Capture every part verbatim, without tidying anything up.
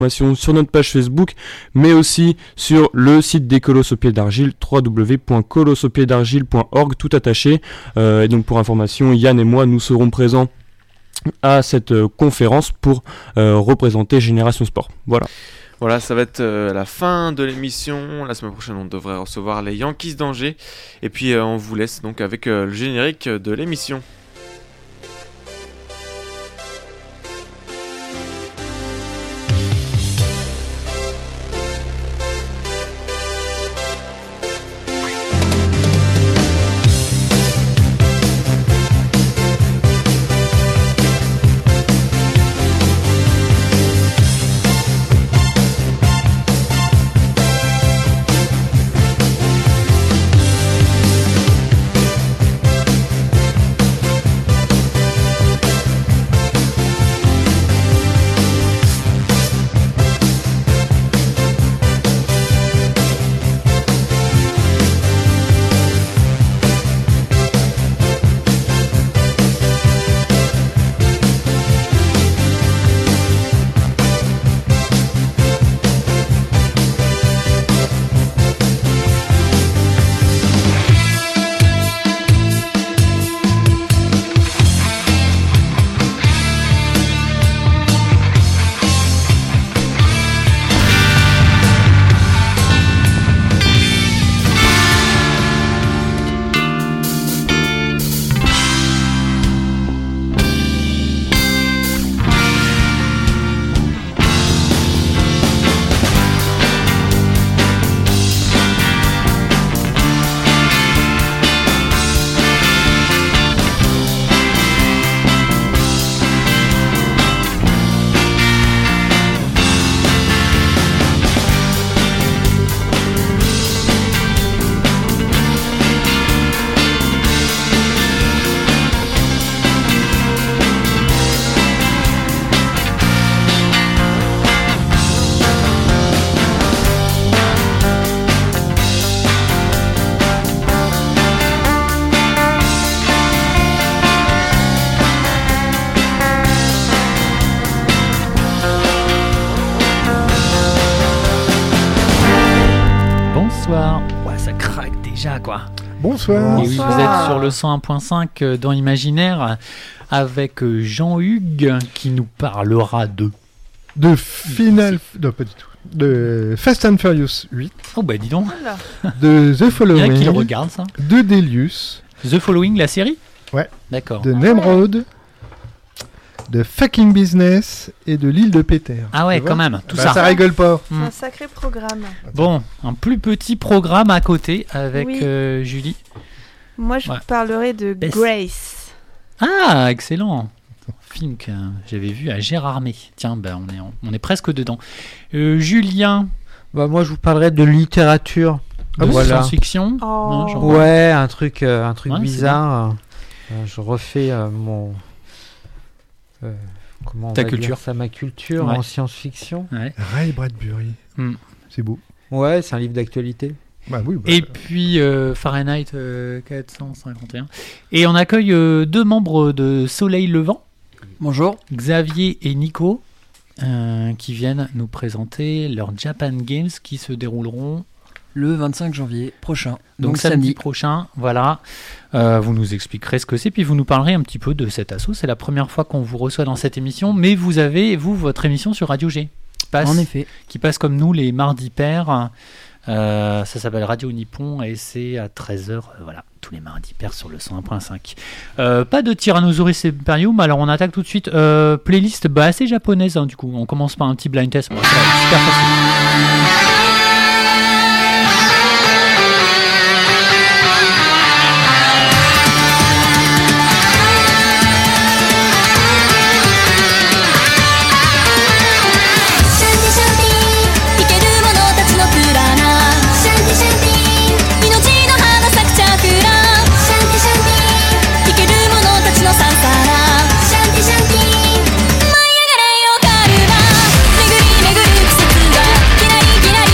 sur notre page Facebook, mais aussi sur le site des Colosses au pied d'argile, w w w point colosses au pied d'argile point org, tout attaché. Euh, et donc pour information, Yann et moi, nous serons présents à cette euh, conférence pour euh, représenter Génération Sport. Voilà. Voilà, ça va être euh, la fin de l'émission. La semaine prochaine, on devrait recevoir les Yankees d'Angers. Et puis, euh, on vous laisse donc avec euh, le générique de l'émission. Quoi. Bonsoir. Et oui, vous êtes sur le cent un point cinq dans Imaginaire avec Jean-Hugues qui nous parlera de de Final, non pas du tout, de Fast and Furious huit. Oh bah dis donc. De The Following. Il y a qui le regarde ça. De Delius. The Following, la série. Ouais. D'accord. De Nemrod. De Fucking Business et de l'île de Péter. Ah ouais, quand même, tout bah, ça. Ça rigole pas. C'est un sacré programme. Bon, un plus petit programme à côté avec oui. euh, Julie. Moi, je ouais. vous parlerai de Best. Grace. Ah, excellent. Film que j'avais vu à Gérardmer. Tiens, ben on est on est presque dedans. Euh, Julien. Bah moi, je vous parlerai de littérature. De voilà. Science-fiction. Oh. Non, ouais, un truc, euh, un truc ouais, bizarre. Euh, je refais euh, mon. Euh, comment on Ta va culture. dire ça, ma culture ouais. en science-fiction. Ouais. Ray Bradbury. Mm. C'est beau. Ouais, c'est un livre d'actualité. Bah oui, bah, et puis euh, Fahrenheit euh, quatre cent cinquante et un. Et on accueille euh, deux membres de Soleil Levant. Bonjour. Xavier et Nico, euh, qui viennent nous présenter leurs Japan Games qui se dérouleront le vingt-cinq janvier prochain. Donc, donc samedi. samedi prochain, voilà. Euh, vous nous expliquerez ce que c'est, puis vous nous parlerez un petit peu de cet assaut. C'est la première fois qu'on vous reçoit dans cette émission, mais vous avez, vous, votre émission sur Radio G. Passe, en effet. Qui passe comme nous les mardis pairs. Euh, ça s'appelle Radio Nippon et c'est à treize heures, euh, voilà, tous les mardis pairs sur le cent un point cinq. Euh, pas de Tyrannosaurus Imperium, alors on attaque tout de suite. Euh, playlist bah, assez japonaise, hein, du coup. On commence par un petit blind test. Bon, ça va être super facile. Shut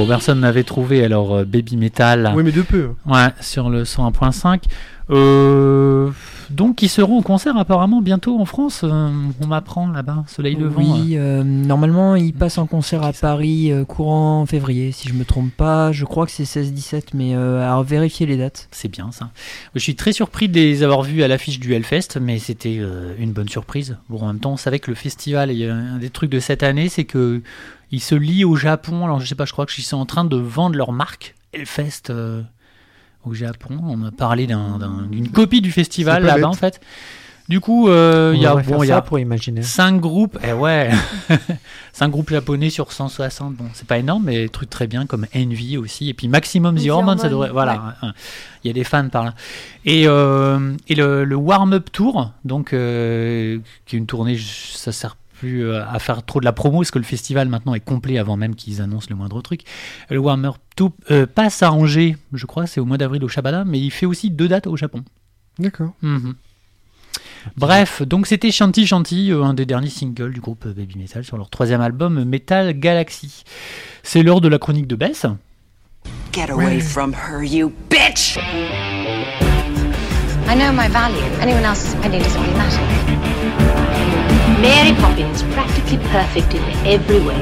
personne n'avait trouvé, alors euh, Baby Metal. Oui, mais de peu. Ouais, sur le cent un point cinq. Euh, donc, ils seront au concert apparemment bientôt en France. Euh, on m'apprend là-bas, Soleil Levant. Oui, euh, normalement, il passe en concert à Paris euh, courant février, si je me trompe pas. Je crois que c'est seize dix-sept, mais euh, à vérifier les dates. C'est bien ça. Je suis très surpris de les avoir vus à l'affiche du Hellfest, mais c'était euh, une bonne surprise. Bon, en même temps, on savait que le festival, il y a un des trucs de cette année, c'est que ils se lient au Japon. Alors, je sais pas, je crois qu'ils sont en train de vendre leur marque Hellfest. Euh, au Japon, on a parlé d'un, d'un, d'une copie du festival là-bas bête. En fait. Du coup, euh, il y a bon, il y a pour imaginer. cinq groupes, eh ouais, cinq groupes japonais sur cent soixante. Bon, c'est pas énorme, mais des trucs très bien comme Envy aussi, et puis Maximum The Hormone, ça devrait, voilà, il ouais. y a des fans par là. Et euh, et le, le Warm-Up Tour, donc euh, qui est une tournée, ça sert plus à faire trop de la promo parce que le festival maintenant est complet avant même qu'ils annoncent le moindre truc. Le Warm-Up Tour euh, passe à Angers, je crois, c'est au mois d'avril au Shabada, mais il fait aussi deux dates au Japon. D'accord. Mm-hmm. Bref, donc c'était Shanty Shanty, euh, un des derniers singles du groupe Baby Metal sur leur troisième album Metal Galaxy. C'est l'heure de la chronique de Bess. Get away ouais. from her, you bitch! I know my value. Anyone else's opinion doesn't really matter. Mary Poppins, practically perfect in every way.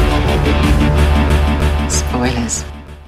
Spoilers.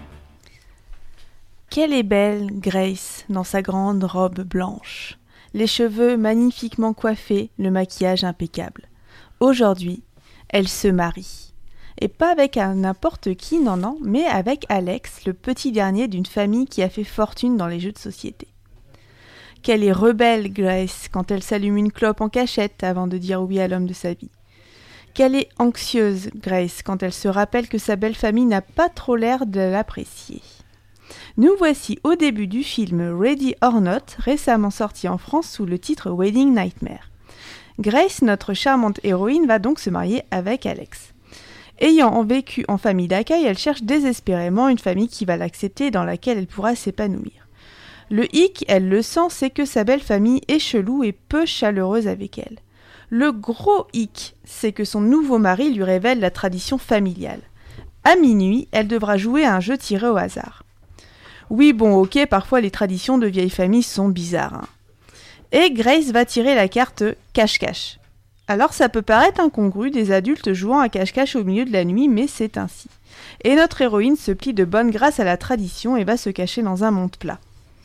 Qu'elle est belle, Grace, dans sa grande robe blanche. Les cheveux magnifiquement coiffés, le maquillage impeccable. Aujourd'hui, elle se marie. Et pas avec un n'importe qui, non, non, mais avec Alex, le petit dernier d'une famille qui a fait fortune dans les jeux de société. Qu'elle est rebelle, Grace, quand elle s'allume une clope en cachette avant de dire oui à l'homme de sa vie. Qu'elle est anxieuse, Grace, quand elle se rappelle que sa belle famille n'a pas trop l'air de l'apprécier. Nous voici au début du film Ready or Not, récemment sorti en France sous le titre Wedding Nightmare. Grace, notre charmante héroïne, va donc se marier avec Alex. Ayant vécu en famille d'accueil, elle cherche désespérément une famille qui va l'accepter et dans laquelle elle pourra s'épanouir. Le hic, elle le sent, c'est que sa belle famille est chelou et peu chaleureuse avec elle. Le gros hic, c'est que son nouveau mari lui révèle la tradition familiale. À minuit, elle devra jouer à un jeu tiré au hasard. Oui, bon, ok, parfois les traditions de vieilles familles sont bizarres. Hein. Et Grace va tirer la carte cache-cache. Alors ça peut paraître incongru des adultes jouant à cache-cache au milieu de la nuit, mais c'est ainsi. Et notre héroïne se plie de bonne grâce à la tradition et va se cacher dans un monde plat.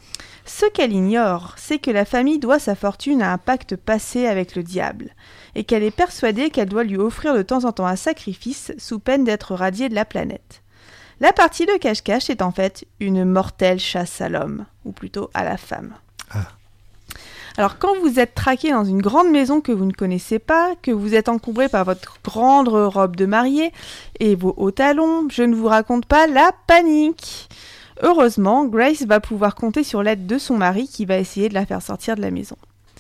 Ce qu'elle ignore, c'est que la famille doit sa fortune à un pacte passé avec le diable, et qu'elle est persuadée qu'elle doit lui offrir de temps en temps un sacrifice sous peine d'être radiée de la planète. La partie de cache-cache est en fait une mortelle chasse à l'homme, ou plutôt à la femme. Ah. Alors quand vous êtes traqué dans une grande maison que vous ne connaissez pas, que vous êtes encombré par votre grande robe de mariée et vos hauts talons, je ne vous raconte pas la panique. Heureusement, Grace va pouvoir compter sur l'aide de son mari qui va essayer de la faire sortir de la maison.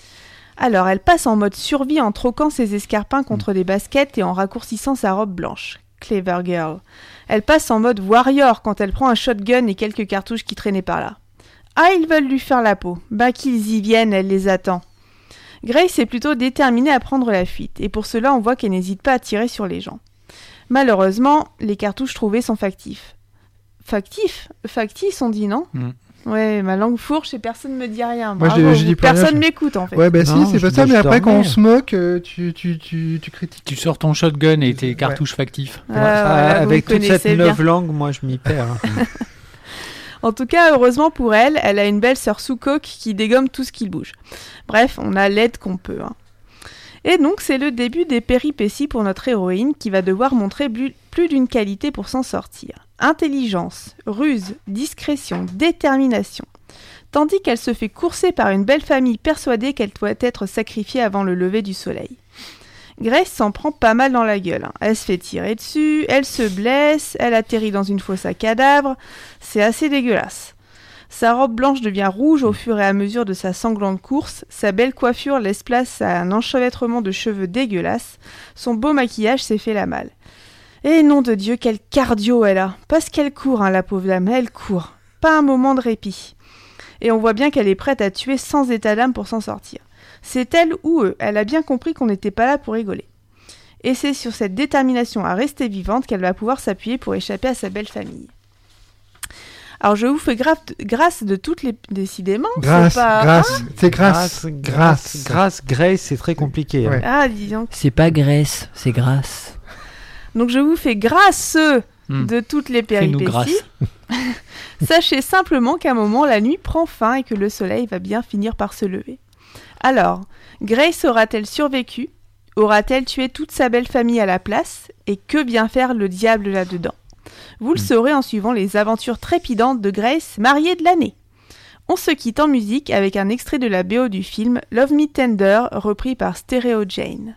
Alors, elle passe en mode survie en troquant ses escarpins contre des baskets et en raccourcissant sa robe blanche. Clever girl. Elle passe en mode warrior quand elle prend un shotgun et quelques cartouches qui traînaient par là. Ah, ils veulent lui faire la peau. Bah qu'ils y viennent, elle les attend. Grace est plutôt déterminée à prendre la fuite, et pour cela on voit qu'elle n'hésite pas à tirer sur les gens. Malheureusement, les cartouches trouvées sont factifs. Factifs Factices, on dit, non mm. Ouais, ma langue fourche et personne me dit rien. Moi, Bravo, j'ai, j'ai personne m'écoute en fait. Ouais, bah non, si, c'est pas ça, mais après quand on se moque, euh, tu, tu, tu, tu critiques. Tu sors ton shotgun et tes cartouches ouais. factifs. Ah, voilà, avec toute cette neuve langue, moi je m'y perds. En tout cas, heureusement pour elle, elle a une belle sœur sous coque qui dégomme tout ce qui bouge. Bref, on a l'aide qu'on peut. Hein. Et donc, c'est le début des péripéties pour notre héroïne qui va devoir montrer plus, plus d'une qualité pour s'en sortir. Intelligence, ruse, discrétion, détermination. Tandis qu'elle se fait courser par une belle famille persuadée qu'elle doit être sacrifiée avant le lever du soleil. Grace s'en prend pas mal dans la gueule. Hein. Elle se fait tirer dessus, elle se blesse, elle atterrit dans une fosse à cadavres. C'est assez dégueulasse. Sa robe blanche devient rouge au fur et à mesure de sa sanglante course, sa belle coiffure laisse place à un enchevêtrement de cheveux dégueulasses, son beau maquillage s'est fait la malle. Et nom de Dieu, quel cardio elle a. Parce qu'elle court, hein, la pauvre dame, elle court. Pas un moment de répit. Et on voit bien qu'elle est prête à tuer sans état d'âme pour s'en sortir. C'est elle ou eux, elle a bien compris qu'on n'était pas là pour rigoler. Et c'est sur cette détermination à rester vivante qu'elle va pouvoir s'appuyer pour échapper à sa belle famille. Alors je vous fais grave, grâce de toutes les... Décidément, grâce, c'est pas... grâce, Hein c'est grâce, grâce, grâce. grâce, Grace, c'est très compliqué. Ouais. Hein. Ah, dis donc. C'est pas Grèce, c'est grâce. Donc je vous fais grâce Hmm. de toutes les Fais-nous péripéties. Sachez simplement qu'à un moment, la nuit prend fin et que le soleil va bien finir par se lever. Alors, Grace aura-t-elle survécu ? Aura-t-elle tué toute sa belle famille à la place ? Et que vient faire le diable là-dedans ? Vous le saurez en suivant les aventures trépidantes de Grace, mariée de l'année. On se quitte en musique avec un extrait de la B O du film Love Me Tender, repris par Stereo Jane.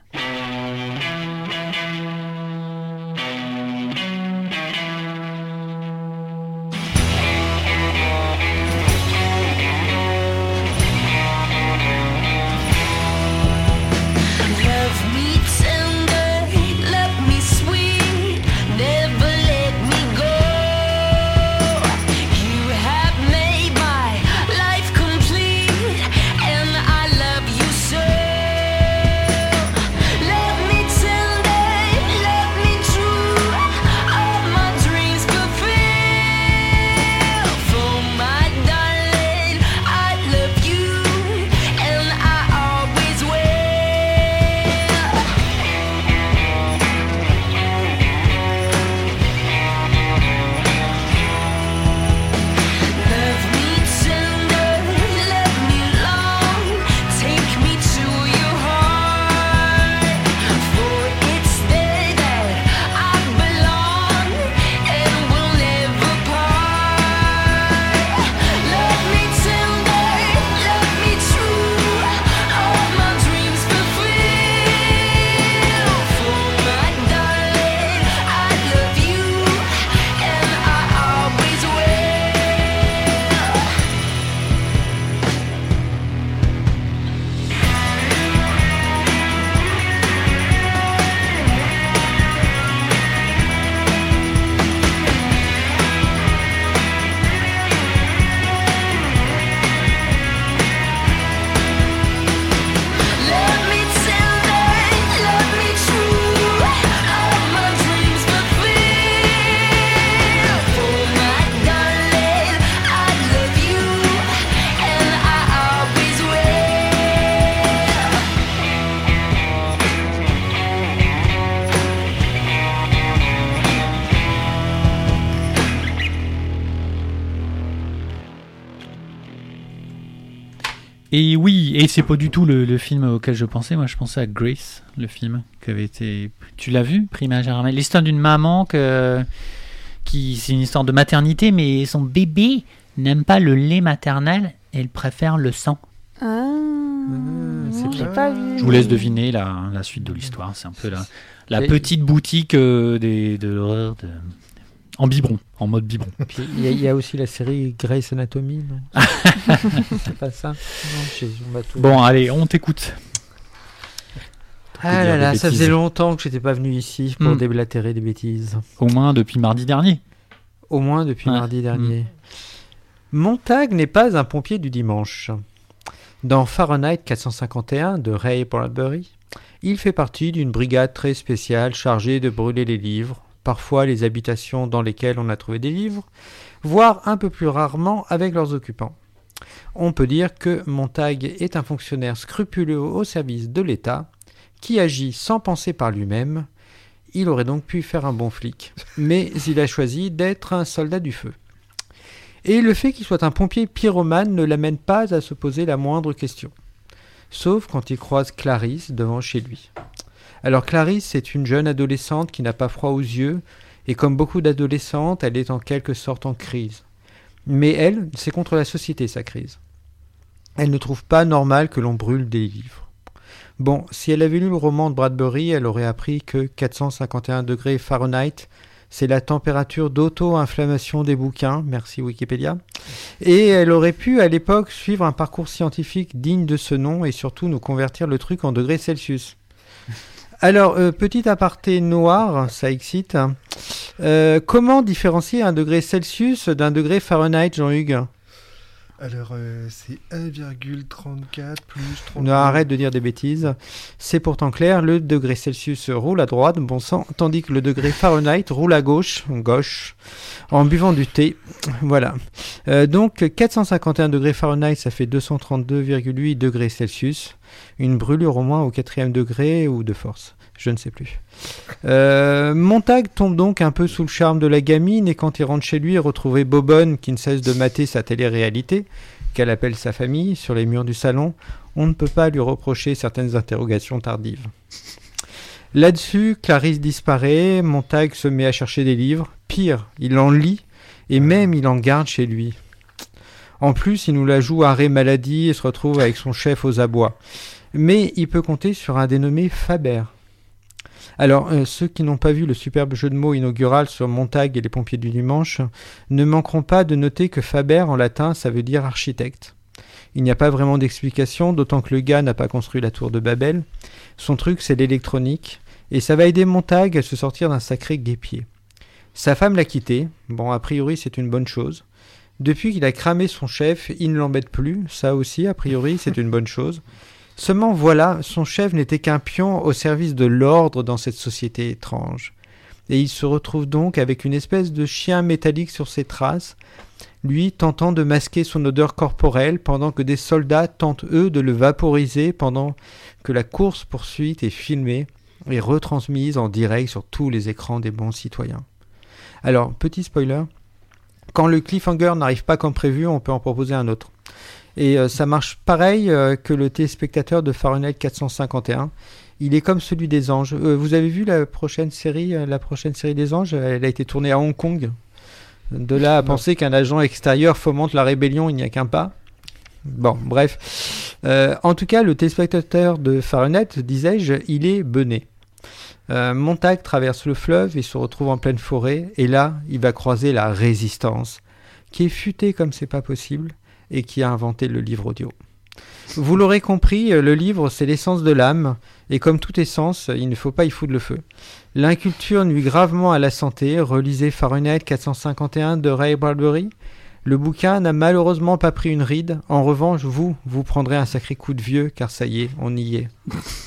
Et oui, et c'est pas du tout le, le film auquel je pensais. Moi, je pensais à Grace, le film qui avait été. Tu l'as vu, Prima Germain ? L'histoire d'une maman que, qui, c'est une histoire de maternité, mais son bébé n'aime pas le lait maternel et elle préfère le sang. Ah, non, c'est j'ai pas- pas vu. Je vous laisse deviner la, la suite de l'histoire. C'est un peu la, la Et- petite boutique euh, des, de l'horreur de- en biberon, en mode biberon. Puis il y, a- il y a aussi la série Grey's Anatomy, non C'est pas ça Non, j'ai- on m'a tout- Bon, allez, on t'écoute. Ah dire là des là, ça bêtises. faisait longtemps que j'étais pas venu ici pour Hmm. déblatérer des bêtises. Au moins depuis mardi dernier. Au moins depuis Ouais. mardi dernier. Montag n'est pas un pompier du dimanche. Dans Fahrenheit quatre cent cinquante et un de Ray Bradbury, il fait partie d'une brigade très spéciale chargée de brûler les livres, parfois les habitations dans lesquelles on a trouvé des livres, voire un peu plus rarement avec leurs occupants. On peut dire que Montag est un fonctionnaire scrupuleux au service de l'État, qui agit sans penser par lui-même. Il aurait donc pu faire un bon flic, mais il a choisi d'être un soldat du feu. Et le fait qu'il soit un pompier pyromane ne l'amène pas à se poser la moindre question. Sauf quand il croise Clarisse devant chez lui. Alors Clarisse est une jeune adolescente qui n'a pas froid aux yeux, et comme beaucoup d'adolescentes, elle est en quelque sorte en crise. Mais elle, c'est contre la société sa crise. Elle ne trouve pas normal que l'on brûle des livres. Bon, si elle avait lu le roman de Bradbury, elle aurait appris que quatre cent cinquante et un degrés Fahrenheit, c'est la température d'auto-inflammation des bouquins, merci Wikipédia, et elle aurait pu à l'époque suivre un parcours scientifique digne de ce nom et surtout nous convertir le truc en degrés Celsius. Alors, euh, petit aparté noir, ça excite. Euh, comment différencier un degré Celsius d'un degré Fahrenheit, Jean-Hugues ? Alors, euh, c'est un virgule trente-quatre plus trente. Non, arrête de dire des bêtises. C'est pourtant clair, le degré Celsius roule à droite, bon sang, tandis que le degré Fahrenheit roule à gauche, gauche, en buvant du thé. Voilà. Euh, donc, quatre cent cinquante et un degrés Fahrenheit, ça fait deux cent trente-deux virgule huit degrés Celsius. Une brûlure au moins au quatrième degré ou de force. Je ne sais plus. Euh, Montag tombe donc un peu sous le charme de la gamine et quand il rentre chez lui, il retrouve Bobonne qui ne cesse de mater sa télé-réalité, qu'elle appelle sa famille, sur les murs du salon. On ne peut pas lui reprocher certaines interrogations tardives. Là-dessus, Clarisse disparaît, Montag se met à chercher des livres. Pire, il en lit et même il en garde chez lui. En plus, il nous la joue arrêt maladie et se retrouve avec son chef aux abois. Mais il peut compter sur un dénommé Faber. Alors, euh, ceux qui n'ont pas vu le superbe jeu de mots inaugural sur Montag et les pompiers du dimanche ne manqueront pas de noter que Faber, en latin, ça veut dire architecte. Il n'y a pas vraiment d'explication, d'autant que le gars n'a pas construit la tour de Babel. Son truc, c'est l'électronique, et ça va aider Montag à se sortir d'un sacré guêpier. Sa femme l'a quitté, bon, a priori, c'est une bonne chose. Depuis qu'il a cramé son chef, il ne l'embête plus, ça aussi, a priori, c'est une bonne chose. Seulement voilà, son chef n'était qu'un pion au service de l'ordre dans cette société étrange. Et il se retrouve donc avec une espèce de chien métallique sur ses traces, lui tentant de masquer son odeur corporelle pendant que des soldats tentent eux de le vaporiser pendant que la course-poursuite est filmée et retransmise en direct sur tous les écrans des bons citoyens. Alors, petit spoiler, quand le cliffhanger n'arrive pas comme prévu, on peut en proposer un autre. Et euh, ça marche pareil euh, que le téléspectateur de Fahrenheit quatre cent cinquante et un. Il est comme celui des Anges. Euh, vous avez vu la prochaine série, euh, la prochaine série des Anges ? Elle a été tournée à Hong Kong. De là à non. penser qu'un agent extérieur fomente la rébellion, il n'y a qu'un pas. Bon, bref. Euh, en tout cas, le téléspectateur de Fahrenheit, disais-je, il est bené. Euh, Montag traverse le fleuve et se retrouve en pleine forêt. Et là, il va croiser la résistance, qui est futée comme c'est pas possible, et qui a inventé le livre audio. Vous l'aurez compris, le livre, c'est l'essence de l'âme, et comme toute essence, il ne faut pas y foutre le feu. L'inculture nuit gravement à la santé, relisez Fahrenheit quatre cent cinquante et un de Ray Bradbury. Le bouquin n'a malheureusement pas pris une ride, en revanche, vous, vous prendrez un sacré coup de vieux, car ça y est, on y est.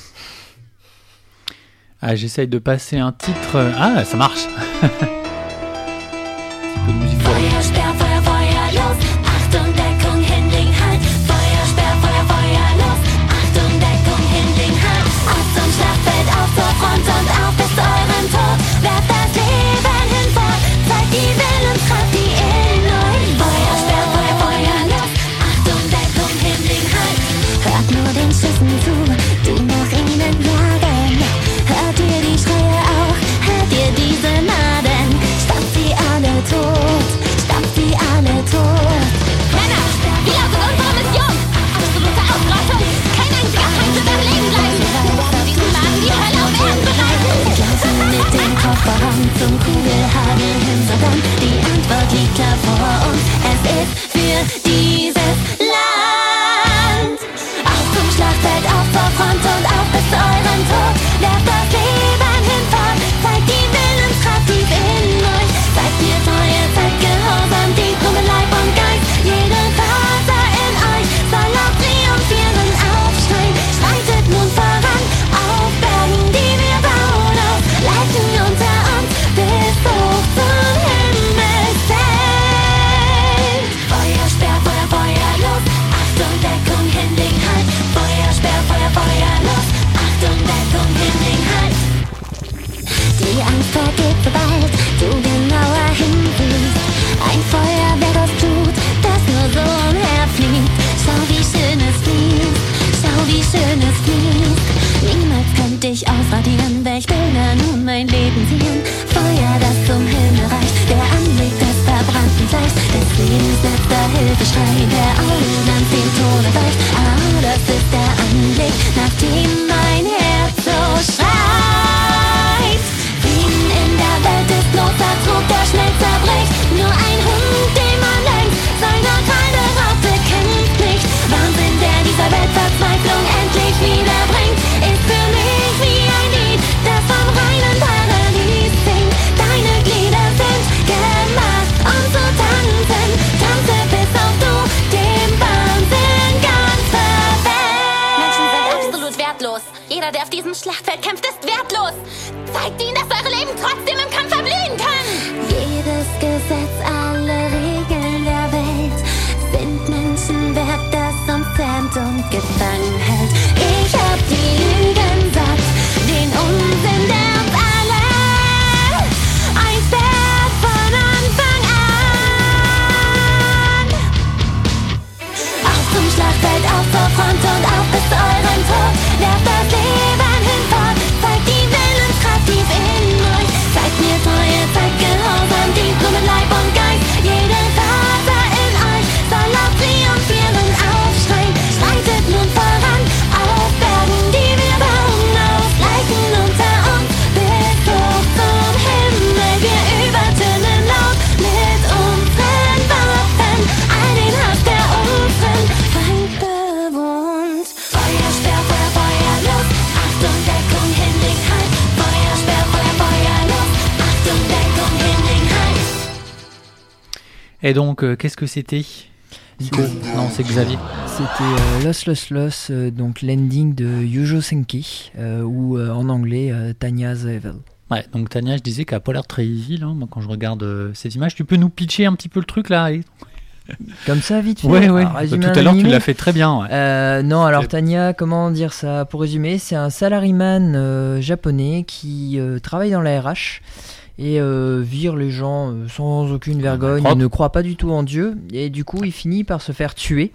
Ah, j'essaye de passer un titre... Ah, ça marche. Un petit peu de musique pour... Achtung, Deckung, Hinling, Halt! Feuersperr, Feuer, Feuer, los! Achtung, Deckung, Hinling, Halt! Auf zum Schlachtfeld, auf zur Front und auf bis zu eurem Tod! Werft das Leben hinfort, zeigt die Willenskraft, die in euch wohnt! Feuersperr, Feuer, Feuer, los! Achtung, Deckung, Hinling, Halt! Hört nur den Schüssen zu, die nach ihnen jagen! Hört ihr die Schreie auch? Hört ihr diese Nadeln? Stampft sie alle tot! Stampft sie alle tot! Männer, wir lautet unsere Mission! Absolute Ausrottung! Kein einziger Feind wird am Leben bleiben! Diesen Mann die Hölle auf Erden bereiten! Laufen mit dem Kofferraum zum Kugelhagel hin, Saddam. Die Antwort liegt klar vor uns. Es ist für dieses Land! Auf zum Schlachtfeld, auf zur Front und auf bis zu eurem Tod! Werft das Leben hinfort, zeigt die Willenskraft tief in euch! Zeigt mir Treue, zeigt Gehorsam, die Truppe, Leib und Geist. Jede Faser in euch soll laut triumphieren aufschreien. Schreitet nun voran auf Bergen, die wir bauen auf. Leiten unter uns bis hoch zum Himmelszelt. Feuersperr, Feuer, Feuer, los! Achtung, Deckung, Hinling, Halt! Feuersperr, Feuer, Feuer, los! Achtung, Deckung, Hinling, Halt! Die Angst vergeht, sobald du genauer hinsiehst. Ein Feuerwerk aus Blut, das nur so umherfliegt. Schau, wie schön es fließt, schau, wie schön es fließt. Niemals könnte ich ausradieren, welch Bilder nun mein Leben ziehen. Feuer, das zum Himmel reicht, der Anblick des verbrannten Fleischs. Des Lebens letzter Hilfeschrei, der Augen dem Tode weicht. Ah, das ist der Anblick, nach dem mein Herz so schreit. Frieden in der Welt ist loser Trug, der schnell zerbricht. Nur ein Hund, den man lenkt, seine feine Raute kennt nicht. Wahnsinn, der dieser Welt Verzweiflung endlich wiederbringt, ist für mich wie ein Lied, das vom reinen Paradies singt. Deine Glieder sind gemacht, um zu tanzen. Tanze bis auf du dem Et donc, euh, qu'est-ce que c'était Nico Non, c'est Xavier. C'était euh, Lost Lost Lost, euh, donc l'ending de Yujo Senki, euh, ou euh, en anglais euh, Tanya's Evil. Ouais, donc Tania, je disais qu'elle n'a pas l'air très evil, hein, moi, quand je regarde euh, cette image. Tu peux nous pitcher un petit peu le truc là allez. Comme ça, vite fait. Ouais, ouais. Alors, Tout à l'heure, tu l'as fait très bien. Ouais. Euh, non, alors Tanya, comment dire ça pour résumer, c'est un salaryman euh, japonais qui euh, travaille dans la R H et euh, vire les gens euh, sans aucune vergogne. Il ne croit pas du tout en Dieu et du coup, il finit par se faire tuer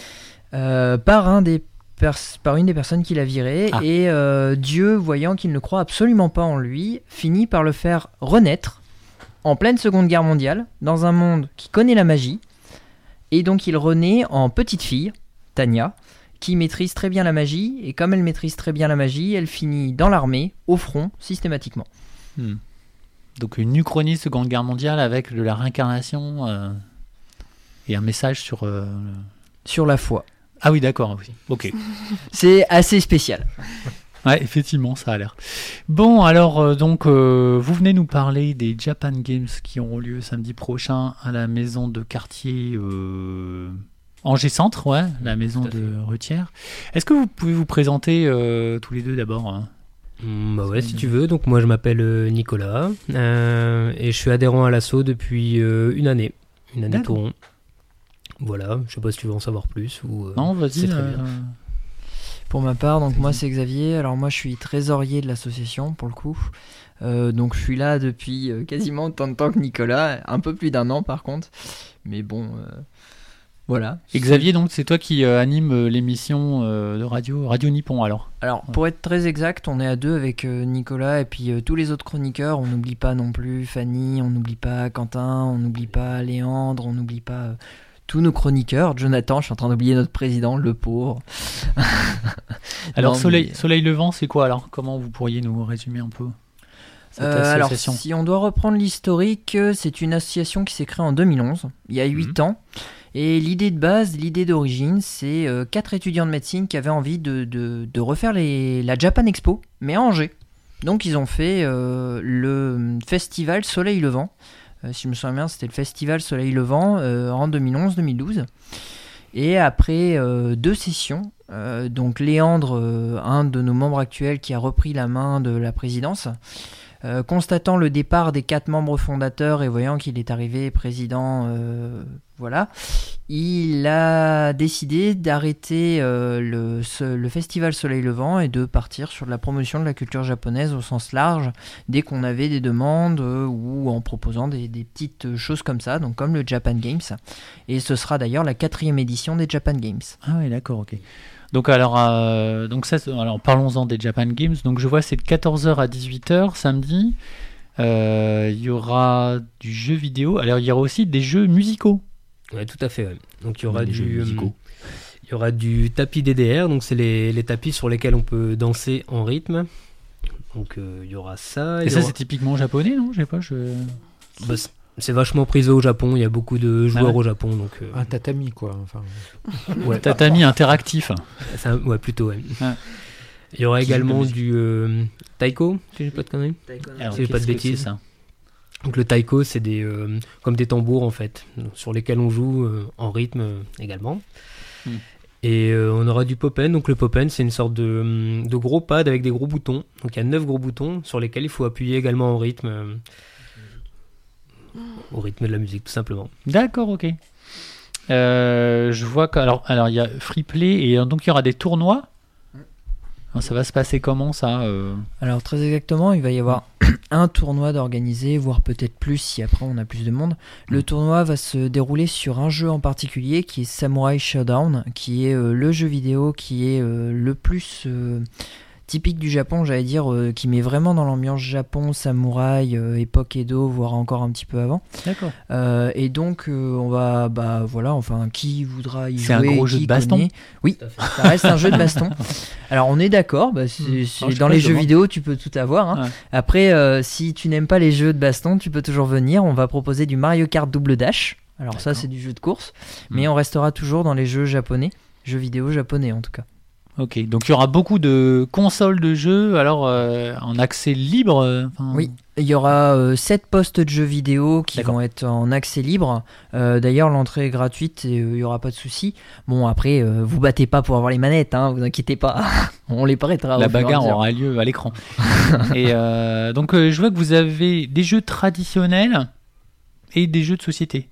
euh, par un des pers- par une des personnes qu'il a viré ah. et euh, Dieu, voyant qu'il ne croit absolument pas en lui, finit par le faire renaître en pleine Seconde Guerre mondiale dans un monde qui connaît la magie. Et donc il renaît en petite fille, Tanya, qui maîtrise très bien la magie. Et comme elle maîtrise très bien la magie, elle finit dans l'armée, au front, systématiquement. Hmm. Donc une uchronie Seconde Guerre mondiale avec de la réincarnation euh, et un message sur... Euh... Sur la foi. Ah oui, d'accord. Oui. Ok. C'est assez spécial. Ouais, effectivement, ça a l'air. Bon, alors, euh, donc, euh, vous venez nous parler des Japan Games qui auront lieu samedi prochain à la maison de quartier euh, Angers Centre, ouais, la maison de Rutière. Est-ce que vous pouvez vous présenter euh, tous les deux d'abord hein mmh, Bah ouais, si tu veux. Donc, moi, je m'appelle euh, Nicolas euh, et je suis adhérent à l'asso depuis euh, une année. Une année tout rond. Voilà, je sais pas si tu veux en savoir plus ou. Euh, non, vas-y. C'est très euh... bien. Pour ma part, donc moi c'est Xavier. Alors moi je suis trésorier de l'association pour le coup. Euh, donc je suis là depuis euh, quasiment autant de temps que Nicolas, un peu plus d'un an par contre. Mais bon, euh, voilà. Et Xavier, donc c'est toi qui euh, anime euh, l'émission euh, de radio, Radio Nippon alors. Alors pour être très exact, on est à deux avec euh, Nicolas et puis euh, tous les autres chroniqueurs. On n'oublie pas non plus Fanny, on n'oublie pas Quentin, on n'oublie pas Léandre, on n'oublie pas... Euh, tous nos chroniqueurs, Jonathan, je suis en train d'oublier notre président, le pauvre. alors, non, Soleil, mais... Soleil Levant, c'est quoi alors? Comment vous pourriez nous résumer un peu cette euh, association? Alors, si on doit reprendre l'historique, c'est une association qui s'est créée en deux mille onze, il y a huit mmh. ans. Et l'idée de base, l'idée d'origine, c'est euh, quatre étudiants de médecine qui avaient envie de, de, de refaire les, la Japan Expo, mais à Angers. Donc, ils ont fait euh, le festival Soleil Levant. Euh, si je me souviens bien, c'était le festival Soleil Levant euh, en deux mille onze deux mille douze. Et après euh, deux sessions, euh, donc Léandre, euh, un de nos membres actuels qui a repris la main de la présidence, euh, constatant le départ des quatre membres fondateurs et voyant qu'il est arrivé président, euh, voilà, il a décidé d'arrêter euh, le, ce, le festival Soleil Levant et de partir sur la promotion de la culture japonaise au sens large, dès qu'on avait des demandes euh, ou en proposant des, des petites choses comme ça, donc comme le Japan Games. Et ce sera d'ailleurs la quatrième édition des Japan Games. Ah oui, d'accord, ok. Donc alors, euh, donc ça, alors parlons-en des Japan Games. Donc je vois c'est de quatorze heures à dix-huit heures samedi. Euh, il y aura du jeu vidéo. Alors il y aura aussi des jeux musicaux. Ouais, tout à fait. Ouais. Donc il y aura des du, jeux musicaux. Il y aura du tapis D D R. Donc c'est les, les tapis sur lesquels on peut danser en rythme. Donc euh, il y aura ça. Et ça aura... c'est typiquement japonais, non? Je sais pas. Je... Bah, c'est vachement prisé au Japon, il y a beaucoup de joueurs ah ouais. au Japon. Donc, euh... un tatami quoi. Enfin... ouais, tatami interactif. Un... Ouais, plutôt, ouais. Ah. Il y aura Qui également du euh, taiko, si j'ai pas de conneries. Alors, si j'ai pas de bêtises. Ça donc le taiko, c'est des, euh, comme des tambours en fait, sur lesquels on joue euh, en rythme euh, également. Hmm. Et euh, on aura du poppen. Donc le poppen, c'est une sorte de, de gros pad avec des gros boutons. Donc il y a neuf gros boutons sur lesquels il faut appuyer également en rythme. Euh, au rythme de la musique tout simplement. D'accord, ok. Euh, je vois que alors alors il y a free play et donc il y aura des tournois. Alors, ça va se passer comment ça euh... Alors très exactement, il va y avoir un tournoi d'organiser, voire peut-être plus si après on a plus de monde. Le mmh. tournoi va se dérouler sur un jeu en particulier qui est Samurai Showdown, qui est euh, le jeu vidéo qui est euh, le plus euh, typique du Japon, j'allais dire, euh, qui met vraiment dans l'ambiance Japon, samouraï, euh, époque Edo, voire encore un petit peu avant. D'accord. Euh, et donc, euh, on va, bah voilà, enfin, qui voudra y c'est jouer, un gros jeu de baston. Connaît. Oui, ça reste un jeu de baston. Alors, on est d'accord, bah, c'est, mmh. c'est, dans les jeux vidéo, tu peux tout avoir. Hein. Ouais. Après, euh, si tu n'aimes pas les jeux de baston, tu peux toujours venir. On va proposer du Mario Kart Double Dash. Alors, d'accord. Ça, c'est du jeu de course. Mmh. Mais on restera toujours dans les jeux japonais, jeux vidéo japonais en tout cas. Ok, donc il y aura beaucoup de consoles de jeux, alors euh, en accès libre. euh, enfin, Oui, il y aura euh, sept postes de jeux vidéo qui D'accord. vont être en accès libre. Euh, D'ailleurs, l'entrée est gratuite et euh, il n'y aura pas de souci. Bon, après, euh, vous battez pas pour avoir les manettes, hein, vous inquiétez pas. On les prêtera. La au fur et à bagarre mesure. aura lieu à l'écran. Et euh, donc euh, je vois que vous avez des jeux traditionnels et des jeux de société.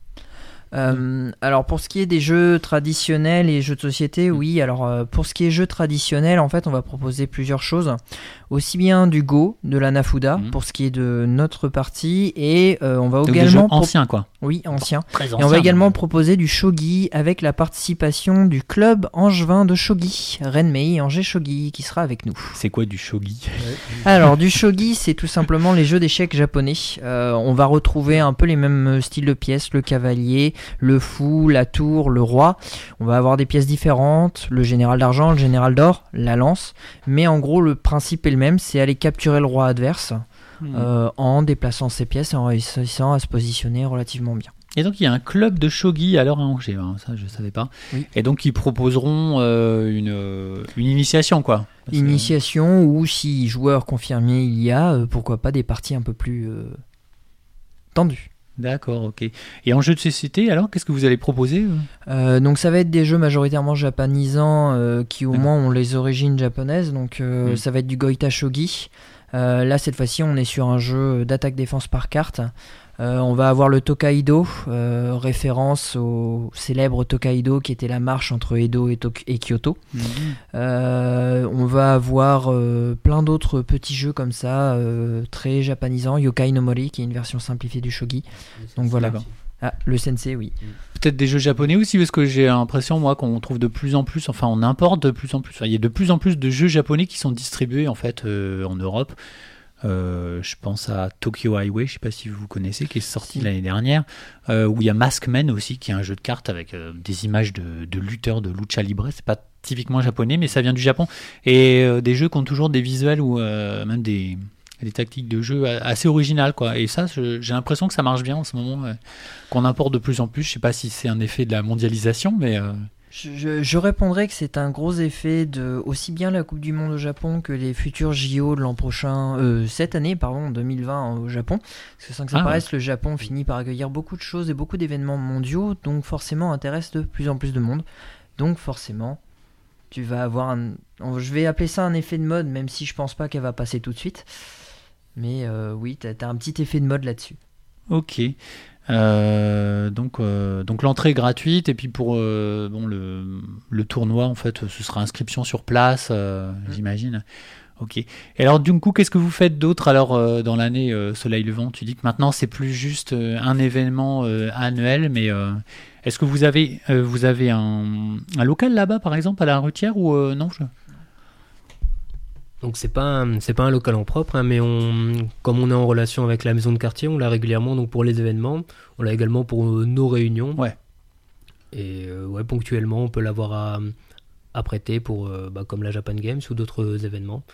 Euh, alors pour ce qui est des jeux traditionnels et jeux de société, oui. Alors euh, pour ce qui est jeux traditionnels, en fait, on va proposer plusieurs choses. Aussi bien du Go, de la Nafuda, Mhm. pour ce qui est de notre partie, et euh, on va Donc des également jeux pro- anciens, quoi. Oui, anciens. Très Et on va anciens, également même. proposer du shogi avec la participation du club angevin de shogi, Renmei Angers Shogi, qui sera avec nous. C'est quoi du shogi? Alors, du shogi, c'est tout simplement les jeux d'échecs japonais. Euh, on va retrouver un peu les mêmes styles de pièces, le cavalier, le fou, la tour, le roi. On va avoir des pièces différentes, le général d'argent, le général d'or, la lance. Mais en gros, le principe est le même, c'est aller capturer le roi adverse Hmm. euh, en déplaçant ses pièces et en réussissant à se positionner relativement bien. Et donc il y a un club de shogi alors à Angers, hein, ça je savais pas. Oui. Et donc ils proposeront euh, une, euh, une initiation, quoi. Parce que- Initiation, ou si joueur confirmé il y a, euh, pourquoi pas des parties un peu plus euh, tendues. D'accord, ok. Et en jeu de société, alors qu'est-ce que vous allez proposer euh Euh, donc ça va être des jeux majoritairement japonisants euh, qui au D'accord. moins ont les origines japonaises. Donc euh, Mm. ça va être du Goita Shogi. Euh, là cette fois-ci on est sur un jeu d'attaque-défense par carte. Euh, on va avoir le Tokaido, euh, référence au célèbre Tokaido qui était la marche entre Edo et, Tok- et Kyoto. Euh, on va avoir euh, plein d'autres petits jeux comme ça, euh, très japonisants. Yokai no Mori qui est une version simplifiée du shogi. Donc voilà. D'accord. Ah, le sensei, oui. Peut-être des jeux japonais aussi, parce que j'ai l'impression, moi, qu'on trouve de plus en plus, enfin, on importe de plus en plus, enfin, il y a de plus en plus de jeux japonais qui sont distribués, en fait, euh, en Europe. Euh, je pense à Tokyo Highway, je sais pas si vous connaissez, qui est sorti Si. l'année dernière, euh, où il y a Maskman aussi, qui est un jeu de cartes avec euh, des images de, de lutteurs de lucha libre. C'est pas typiquement japonais, mais ça vient du Japon. Et euh, des jeux qui ont toujours des visuels ou euh, même des, des tactiques de jeu a- assez originales, quoi. Et ça, je- j'ai l'impression que ça marche bien en ce moment, euh, qu'on importe de plus en plus. Je sais pas si c'est un effet de la mondialisation, mais euh, Je, je- je répondrais que c'est un gros effet de aussi bien la Coupe du Monde au Japon que les futurs J O de l'an prochain, euh, cette année, pardon, deux mille vingt au Japon. Parce que sans que ça Ah, paraisse, le Japon finit par accueillir beaucoup de choses et beaucoup d'événements mondiaux, donc forcément intéresse de plus en plus de monde. Donc forcément, tu vas avoir un... Je vais appeler ça un effet de mode, même si je pense pas qu'elle va passer tout de suite. Mais euh, oui, t'as, t'as un petit effet de mode là-dessus. ok. Euh, donc, euh, donc l'entrée est gratuite et puis pour euh, bon le, le tournoi en fait ce sera inscription sur place, euh, j'imagine. Ok. Et alors du coup qu'est-ce que vous faites d'autre alors euh, dans l'année euh, Soleil Levant? Tu dis que maintenant c'est plus juste euh, un événement euh, annuel, mais euh, est-ce que vous avez euh, vous avez un, un local là-bas par exemple à la Rutière ou euh, non je... Donc c'est pas un, c'est pas un local en propre, hein, mais on, comme on est en relation avec la maison de quartier, on l'a régulièrement donc pour les événements, on l'a également pour euh, nos réunions. Ouais. Et euh, ouais, ponctuellement, on peut l'avoir à, à prêter pour euh, bah, comme la Japan Games ou d'autres événements.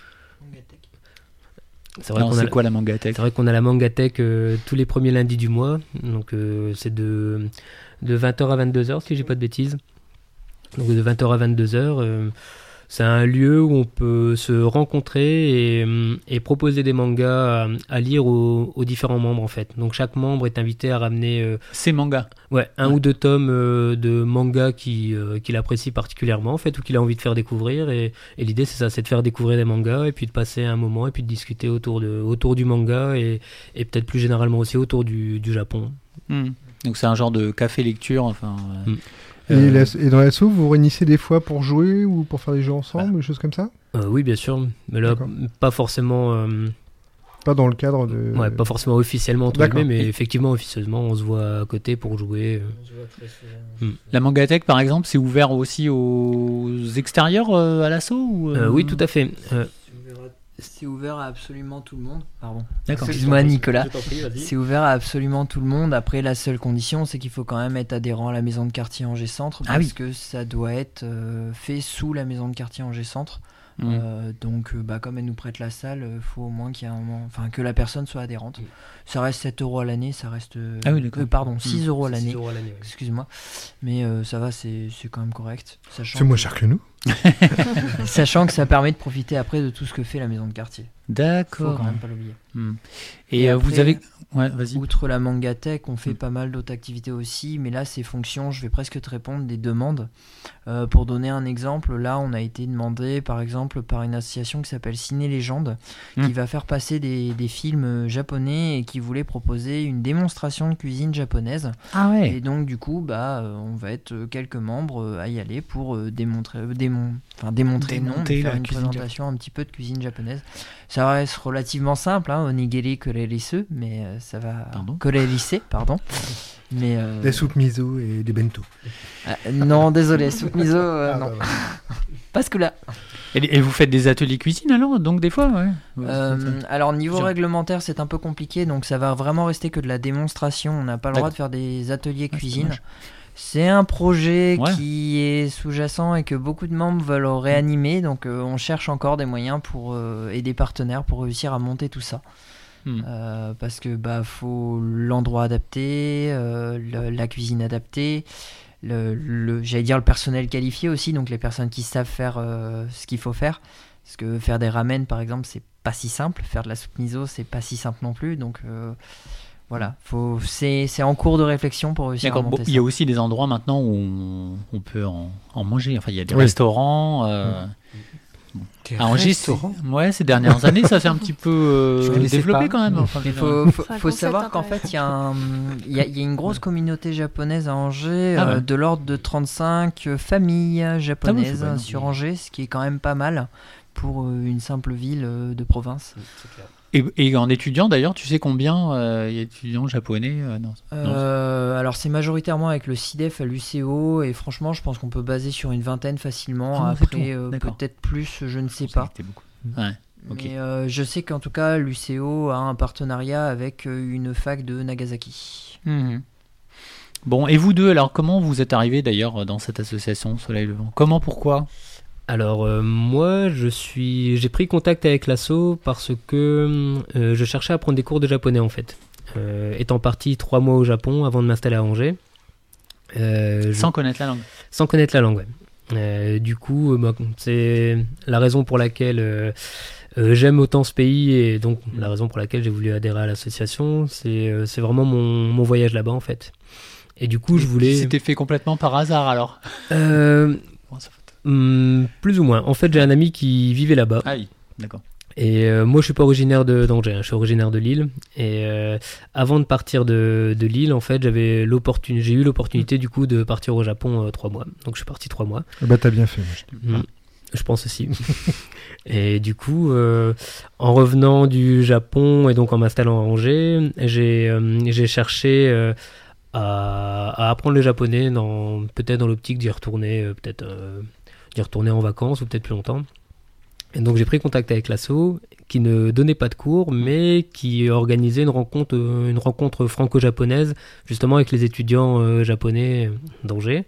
C'est vrai Non, qu'on c'est a, quoi la Mangatech? c'est vrai qu'on a la Mangatech euh, tous les premiers lundis du mois, donc euh, c'est de de vingt heures à vingt-deux heures si j'ai pas de bêtises. Donc de vingt heures à vingt-deux heures. Euh, C'est un lieu où on peut se rencontrer et, et proposer des mangas à, à lire aux, aux différents membres en fait. Donc chaque membre est invité à ramener euh, Ces mangas. ouais, un Ouais. ou deux tomes euh, de mangas qui, euh, qu'il apprécie particulièrement en fait ou qu'il a envie de faire découvrir. Et, et l'idée c'est ça, c'est de faire découvrir des mangas et puis de passer un moment et puis de discuter autour, de, autour du manga et, et peut-être plus généralement aussi autour du, du Japon. Hmm. Donc c'est un genre de café lecture, enfin. euh, Mm. Et, euh, la- et dans l'assaut, vous vous réunissez des fois pour jouer ou pour faire des jeux ensemble, des choses comme ça? Euh, oui bien sûr, mais là D'accord. pas forcément... euh, Pas dans le cadre de... Ouais, pas forcément officiellement entre D'accord. guillemets, mais effectivement officieusement on se voit à côté pour jouer. euh. Mm. La Mangatech, par exemple, c'est ouvert aussi aux extérieurs euh, à l'assaut ou, euh, Euh, oui, tout à fait. Euh, C'est ouvert à absolument tout le monde. Pardon. D'accord. Excuse-moi Nicolas. Je t'en prie, vas-y. C'est ouvert à absolument tout le monde. Après, la seule condition, c'est qu'il faut quand même être adhérent à la maison de quartier Angers Centre, Ah parce oui. que ça doit être euh, fait sous la maison de quartier Angers Centre. Mm. Euh, donc, euh, bah, comme elle nous prête la salle, il faut au moins qu'il y ait un moment, enfin que la personne soit adhérente. Ça reste sept euros à l'année, ça reste. euh, Ah oui, d'accord. euh, pardon, six euros à l'année. six euros à l'année, ouais. Excuse-moi. Mais euh, ça va, c'est c'est quand même correct. Sachant C'est moins que- cher que nous. Sachant que ça permet de profiter après de tout ce que fait la maison de quartier. D'accord. Faut quand même pas l'oublier. Hmm. Et, Et euh, après, vous avez... Ouais, vas-y. Outre la Mangatech, on fait Mm. pas mal d'autres activités aussi, mais là, ces fonctions, je vais presque te répondre des demandes. Euh, pour donner un exemple, là, on a été demandé, par exemple, par une association qui s'appelle Ciné Légende, Mm. qui va faire passer des, des films japonais et qui voulait proposer une démonstration de cuisine japonaise. Ah ouais. Et donc, du coup, bah, euh, on va être quelques membres euh, à y aller pour euh, démontrer, euh, démon- enfin, démontrer, non, Démonter mais faire la une cuisine présentation un petit peu de cuisine japonaise. Ça reste relativement simple, hein, onigiri kurerisu, mais euh, ça va... Pardon Kurerisu, pardon. Mais, euh, Des soupes miso et des bento. ah, non, désolé, soupe miso, euh, Ah, non. bah, voilà. Parce que là... Et, et vous faites des ateliers cuisine alors, donc des fois, ouais. Euh, alors niveau Je- réglementaire c'est un peu compliqué, donc ça va vraiment rester que de la démonstration, on n'a pas le droit D'accord. de faire des ateliers Ah, c'est cuisine. dommage. C'est un projet Ouais. qui est sous-jacent et que beaucoup de membres veulent réanimer, donc euh, on cherche encore des moyens pour, euh, et des partenaires pour réussir à monter tout ça. Hmm. Euh, parce que bah faut l'endroit adapté, euh, le- la cuisine adaptée, le, le- j'allais dire le personnel qualifié aussi, donc les personnes qui savent faire euh, ce qu'il faut faire. Parce que faire des ramen par exemple c'est pas si simple, faire de la soupe miso c'est pas si simple non plus, donc euh, voilà, faut, c'est, c'est en cours de réflexion pour réussir à D'accord, bon, monter il y a ça. aussi des endroits maintenant où on, on peut en, en manger. Enfin, il y a des Oui. restaurants. euh, Des à Angers, c'est- restaurants. ouais, ces dernières années, ça s'est un petit peu euh, Je connaissais développé pas. quand même. Enfin, Il je veux dire. faut, faut, C'est un faut concept, savoir hein, qu'en quand même. fait, il y, a un- il y, a, il y a une grosse communauté japonaise à Angers, Ah euh, ouais. de l'ordre de trente-cinq familles japonaises pas énorme. sur Angers, ce qui est quand même pas mal pour euh, une simple ville euh, de province. Et, et en étudiant d'ailleurs, tu sais combien euh, il y a d'étudiants japonais euh, non, non. Euh, alors c'est majoritairement avec le CIDEF à l'U C O et franchement je pense qu'on peut baser sur une vingtaine facilement. Ah, c'est Après tout. euh, D'accord. peut-être plus, je ne sais Je pensais pas. que c'était beaucoup. Ouais. Ok. Mais euh, je sais qu'en tout cas l'U C O a un partenariat avec euh, une fac de Nagasaki. Mhm. Bon, et vous deux, alors comment vous êtes arrivés d'ailleurs dans cette association Soleil Levant? Comment, pourquoi? Alors euh, moi, je suis, j'ai pris contact avec l'asso parce que euh, je cherchais à prendre des cours de japonais en fait. Euh, étant parti trois mois au Japon avant de m'installer à Angers. Euh, je- Sans connaître la langue. Sans connaître la langue, ouais. Euh, du coup, euh, bah, c'est la raison pour laquelle euh, euh, j'aime autant ce pays et donc la raison pour laquelle j'ai voulu adhérer à l'association. C'est euh, c'est vraiment mon, mon voyage là-bas en fait. Et du coup, je voulais. C'était fait complètement par hasard alors. Euh, Comment ça fait hum, plus ou moins. En fait, j'ai un ami qui vivait là-bas. Ah oui, d'accord. Et euh, moi, je suis pas originaire de d'Angers, hein, je suis originaire de Lille. Et euh, avant de partir de, de Lille, en fait, j'avais l'opportun- j'ai eu l'opportunité du coup de partir au Japon euh, trois mois. Donc, je suis parti trois mois. Bah, t'as bien fait. Moi, je te dis. Mm. Je pense aussi. Et du coup, euh, en revenant du Japon et donc en m'installant à Angers, j'ai euh, j'ai cherché euh, à, à apprendre le japonais, dans, peut-être dans l'optique d'y retourner, euh, peut-être euh, d'y retourner en vacances ou peut-être plus longtemps. Et donc j'ai pris contact avec l'asso qui ne donnait pas de cours, mais qui organisait une rencontre, euh, une rencontre franco-japonaise justement avec les étudiants euh, japonais d'Angers.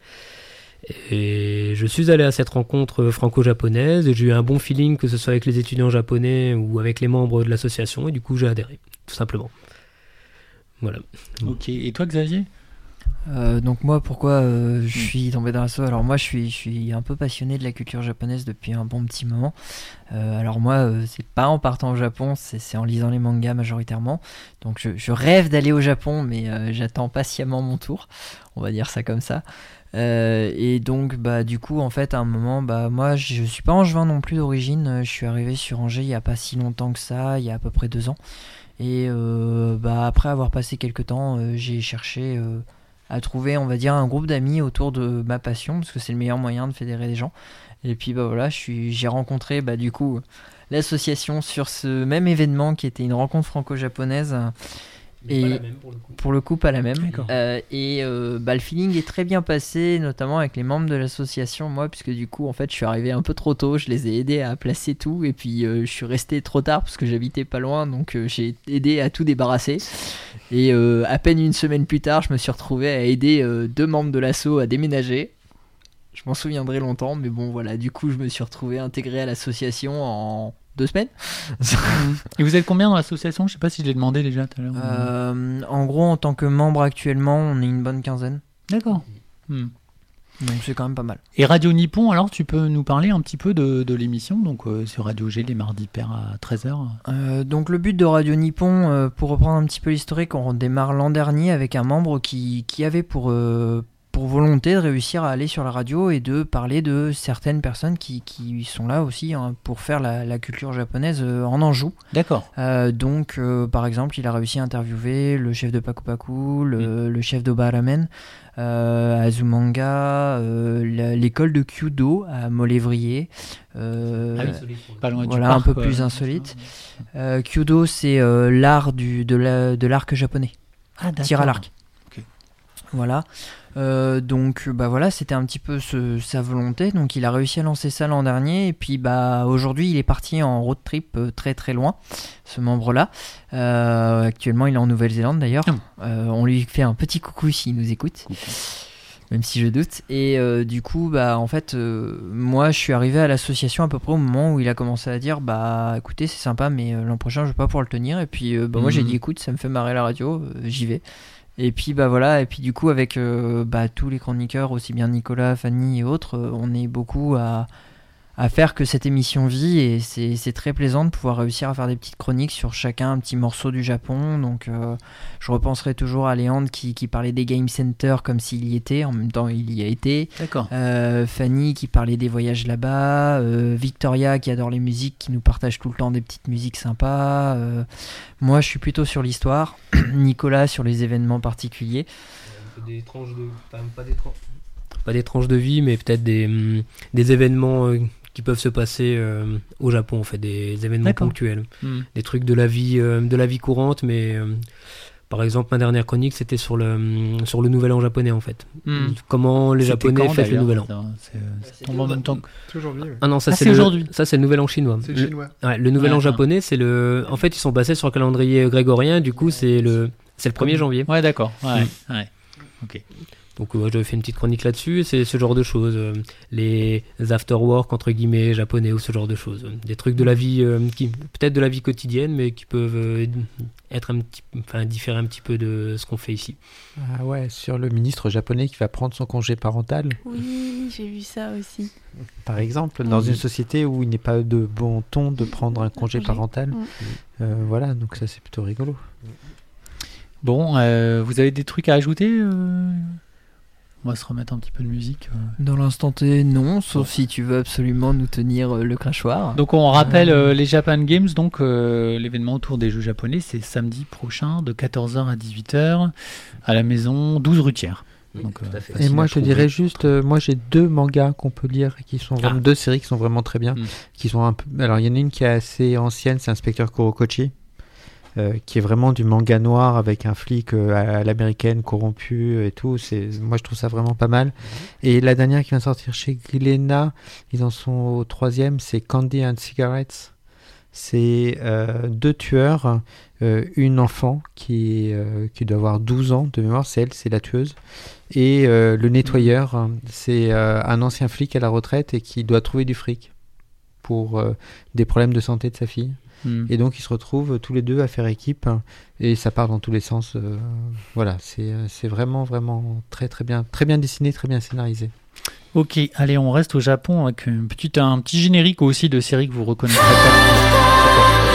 Et je suis allé à cette rencontre franco-japonaise et j'ai eu un bon feeling, que ce soit avec les étudiants japonais ou avec les membres de l'association, et du coup j'ai adhéré, tout simplement. Voilà. Ok, et toi Xavier? Euh, donc moi pourquoi euh, je suis tombé dans l'assaut. Alors moi je suis, je suis un peu passionné de la culture japonaise depuis un bon petit moment. Euh, alors moi euh, c'est pas en partant au Japon, c'est, c'est en lisant les mangas majoritairement. Donc je, je rêve d'aller au Japon, mais euh, j'attends patiemment mon tour, on va dire ça comme ça. Euh, et donc bah du coup en fait à un moment bah moi je suis pas angevin non plus d'origine. Je suis arrivé sur Angers il y a pas si longtemps que ça, il y a à peu près deux ans. Et euh, bah après avoir passé quelques temps euh, j'ai cherché euh, à trouver, on va dire, un groupe d'amis autour de ma passion, parce que c'est le meilleur moyen de fédérer des gens. Et puis bah voilà, je suis, j'ai rencontré bah du coup l'association sur ce même événement qui était une rencontre franco-japonaise. Et pas la même pour le coup. Pour le coup, pas la même. D'accord. Euh, et euh, bah, le feeling est très bien passé, notamment avec les membres de l'association, moi, puisque du coup, en fait, je suis arrivé un peu trop tôt, je les ai aidés à placer tout, et puis euh, je suis resté trop tard parce que j'habitais pas loin, donc euh, j'ai aidé à tout débarrasser. Et euh, à peine une semaine plus tard, je me suis retrouvé à aider euh, deux membres de l'asso à déménager. Je m'en souviendrai longtemps, mais bon, voilà, du coup, je me suis retrouvé intégré à l'association en deux semaines. Et vous êtes combien dans l'association? Je sais pas si je l'ai demandé déjà tout à l'heure. Euh, en gros, en tant que membre actuellement, on est une bonne quinzaine. D'accord. Hmm. Donc c'est quand même pas mal. Et Radio Nippon, alors tu peux nous parler un petit peu de, de l'émission, donc euh, sur Radio G les mardis pairs à treize heures. Euh, donc le but de Radio Nippon, euh, pour reprendre un petit peu l'historique, on démarre l'an dernier avec un membre qui, qui avait pour, euh, pour volonté de réussir à aller sur la radio et de parler de certaines personnes qui, qui sont là aussi hein, pour faire la, la culture japonaise euh, en Anjou. D'accord. Euh, donc euh, par exemple, il a réussi à interviewer le chef de Paku Paku, le, mmh. le chef d'Oba Ramen, euh, Azumanga, euh, la, l'école de Kyudo à Molévrier. Euh, ah oui, pas loin du voilà, parc, un peu quoi. plus insolite. Euh, Kyudo, c'est euh, l'art du, de, la, de l'arc japonais. Ah, tir à l'arc. Okay. Voilà. Euh, donc bah voilà, c'était un petit peu ce, sa volonté. Donc il a réussi à lancer ça l'an dernier et puis bah aujourd'hui il est parti en road trip euh, très très loin, ce membre-là. Euh, actuellement il est en Nouvelle-Zélande d'ailleurs. Mmh. Euh, on lui fait un petit coucou s'il nous écoute. Coucou. Même si je doute. Et euh, du coup, bah en fait, euh, moi, je suis arrivé à l'association à peu près au moment où il a commencé à dire, bah écoutez, c'est sympa, mais euh, l'an prochain, je vais pas pouvoir le tenir. Et puis, euh, bah, mmh. moi, j'ai dit, écoute, ça me fait marrer la radio, euh, j'y vais. Et puis, bah voilà. Et puis, du coup, avec euh, bah, tous les chroniqueurs, aussi bien Nicolas, Fanny et autres, euh, on est beaucoup à à faire que cette émission vit et c'est, c'est très plaisant de pouvoir réussir à faire des petites chroniques sur chacun un petit morceau du Japon. Donc euh, je repenserai toujours à Léandre qui, qui parlait des Game Center comme s'il y était, en même temps il y a été. D'accord. Euh, Fanny qui parlait des voyages là-bas, euh, Victoria qui adore les musiques, qui nous partage tout le temps des petites musiques sympas. Euh, moi je suis plutôt sur l'histoire, Nicolas sur les événements particuliers. Des tranches de... Pas, pas, des tranches... pas des tranches de vie, mais peut-être des, hum, des événements... Euh... qui peuvent se passer euh, au Japon, en fait, des événements D'accord. ponctuels, mmh. des trucs de la vie, euh, de la vie courante, mais euh, par exemple ma dernière chronique c'était sur le sur le Nouvel An japonais en fait, mmh. comment les c'était Japonais quand, fêtent le Nouvel An. C'est, c'est tombé en même temps. C'est aujourd'hui. Ouais. Ah non, ça ah, c'est, c'est le, aujourd'hui. Ça c'est le Nouvel An chinois. C'est le chinois. Ouais, le Nouvel ouais, An japonais c'est le, en fait ils sont basés sur le calendrier grégorien, du coup c'est le c'est le premier janvier. Ouais d'accord. Ouais. Mmh. Ouais. Ok. Donc ouais, j'avais fait une petite chronique là-dessus, et c'est ce genre de choses, euh, les after-work entre guillemets japonais ou ce genre de choses, des trucs de la vie, euh, qui peut-être de la vie quotidienne, mais qui peuvent euh, être un petit, enfin différer un petit peu de ce qu'on fait ici. Ah ouais, sur le ministre japonais qui va prendre son congé parental. Oui, j'ai vu ça aussi. Par exemple, dans mmh. une société où il n'est pas de bon ton de prendre un congé, congé. parental, mmh. euh, voilà, donc ça c'est plutôt rigolo. Bon, euh, vous avez des trucs à ajouter euh On va se remettre un petit peu de musique. Dans l'instant T, non, sauf bon. si tu veux absolument nous tenir euh, le crachoir. Donc on rappelle euh, les Japan Games, donc euh, l'événement autour des jeux japonais, c'est samedi prochain de quatorze heures à dix-huit heures à la maison douze rue Thiers. Oui, donc, euh, et moi je trouver. dirais juste, euh, moi j'ai deux mangas qu'on peut lire, qui sont vraiment, ah. deux séries qui sont vraiment très bien, mm. qui sont un peu. Alors il y en a une qui est assez ancienne, c'est Inspecteur Kurokochi. Euh, qui est vraiment du manga noir avec un flic euh, à, à l'américaine corrompu et tout. C'est, moi, je trouve ça vraiment pas mal. Et la dernière qui vient sortir chez Glénat, ils en sont au troisième, c'est Candy and Cigarettes. C'est euh, deux tueurs, euh, une enfant qui, euh, qui doit avoir douze ans de mémoire, c'est elle, c'est la tueuse. Et euh, le nettoyeur, c'est euh, un ancien flic à la retraite et qui doit trouver du fric pour euh, des problèmes de santé de sa fille. Mm. Et donc ils se retrouvent tous les deux à faire équipe et ça part dans tous les sens. Euh, voilà, c'est, c'est vraiment vraiment très très bien, très bien dessiné, très bien scénarisé. Ok, allez, on reste au Japon avec une petite, un petit générique aussi de série que vous reconnaîtrez pas.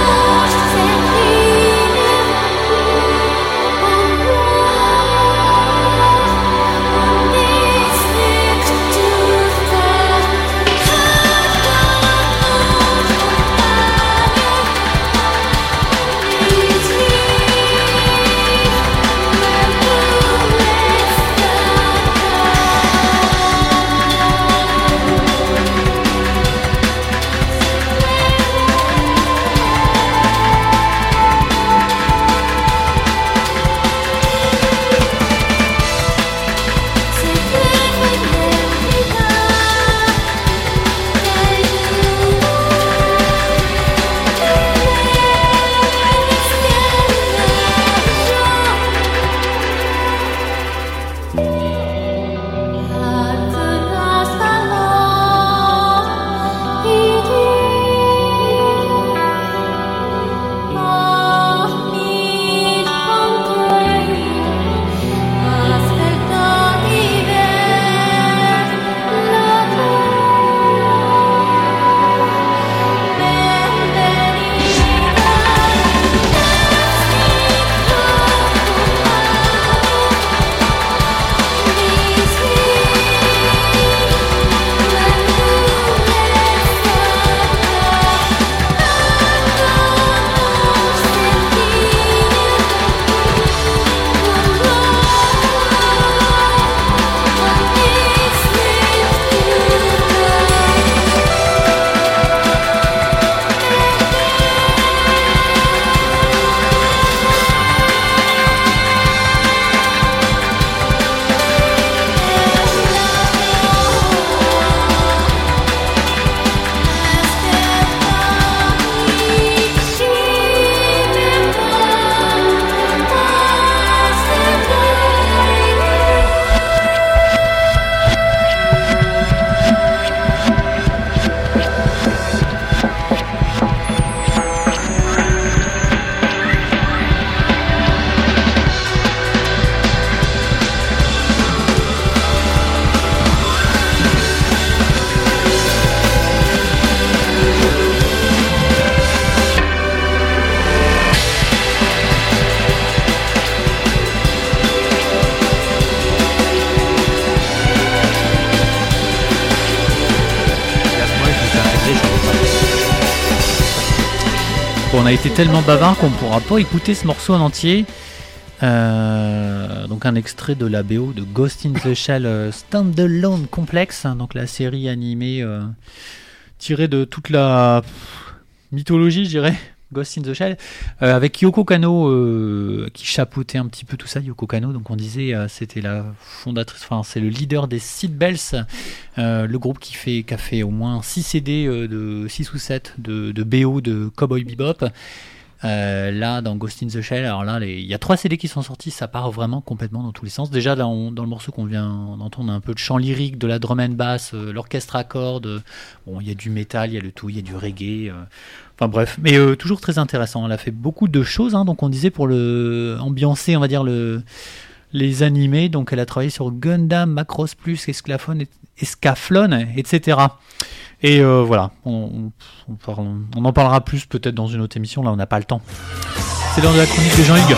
on a été tellement bavard qu'on pourra pas écouter ce morceau en entier. Euh, donc un extrait de la B O de Ghost in the Shell euh, Standalone Complex, hein, donc la série animée euh, tirée de toute la pff, mythologie, je dirais, Ghost in the Shell, euh, avec Yoko Kanno euh, qui chapeautait un petit peu tout ça. Yoko Kanno, donc on disait, euh, c'était la fondatrice, enfin c'est le leader des Seatbelts, euh, le groupe qui fait, qui a fait au moins six C D euh, de six ou sept de, de B O de Cowboy Bebop. Euh, là dans Ghost in the Shell, alors là il y a trois C D qui sont sortis, ça part vraiment complètement dans tous les sens. Déjà là, on, dans le morceau qu'on vient d'entendre, on a un peu de chant lyrique, de la drum and bass, euh, l'orchestre à cordes, euh, bon il y a du métal, il y a le tout, il y a du reggae, euh, enfin bref, mais euh, toujours très intéressant. Elle a fait beaucoup de choses, hein, donc on disait pour le ambiancer, on va dire le les animés, donc elle a travaillé sur Gundam, Macross Plus, Esclaflon, Escaflon, et cetera. Et euh, voilà, on, on, on, parle, on en parlera plus peut-être dans une autre émission, là on n'a pas le temps. C'est l'heure de la chronique de Jean-Hugues.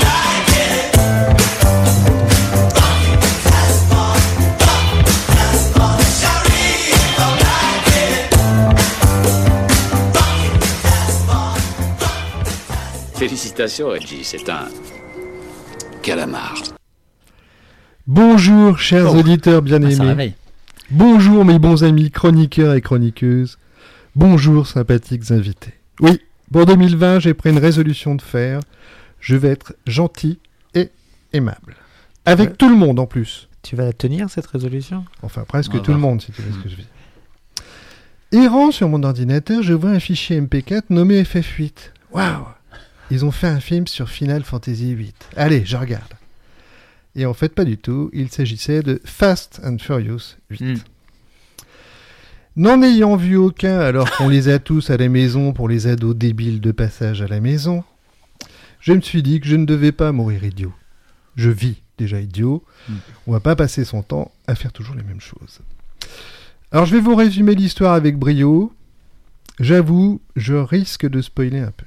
Félicitations, Reggie, c'est un calamar. Bonjour, chers Oh. auditeurs bien-aimés. Ah, ça réveille. Bonjour, mes bons amis chroniqueurs et chroniqueuses. Bonjour, sympathiques invités. Oui, pour deux mille vingt, j'ai pris une résolution de faire. Je vais être gentil et aimable. Avec Ouais. tout le monde, en plus. Tu vas la tenir, cette résolution? Enfin, presque Ah, tout bah. le monde, si tu vois ce que je veux dire. Errant sur mon ordinateur, je vois un fichier M P quatre nommé F F huit. Waouh! Ils ont fait un film sur Final Fantasy huit. Allez, je regarde. Et en fait, pas du tout. Il s'agissait de Fast and Furious huit. Mm. N'en ayant vu aucun, alors qu'on les a tous à la maison pour les ados débiles de passage à la maison, je me suis dit que je ne devais pas mourir idiot. Je vis déjà idiot. Mm. On va pas passer son temps à faire toujours les mêmes choses. Alors je vais vous résumer l'histoire avec brio. J'avoue, je risque de spoiler un peu.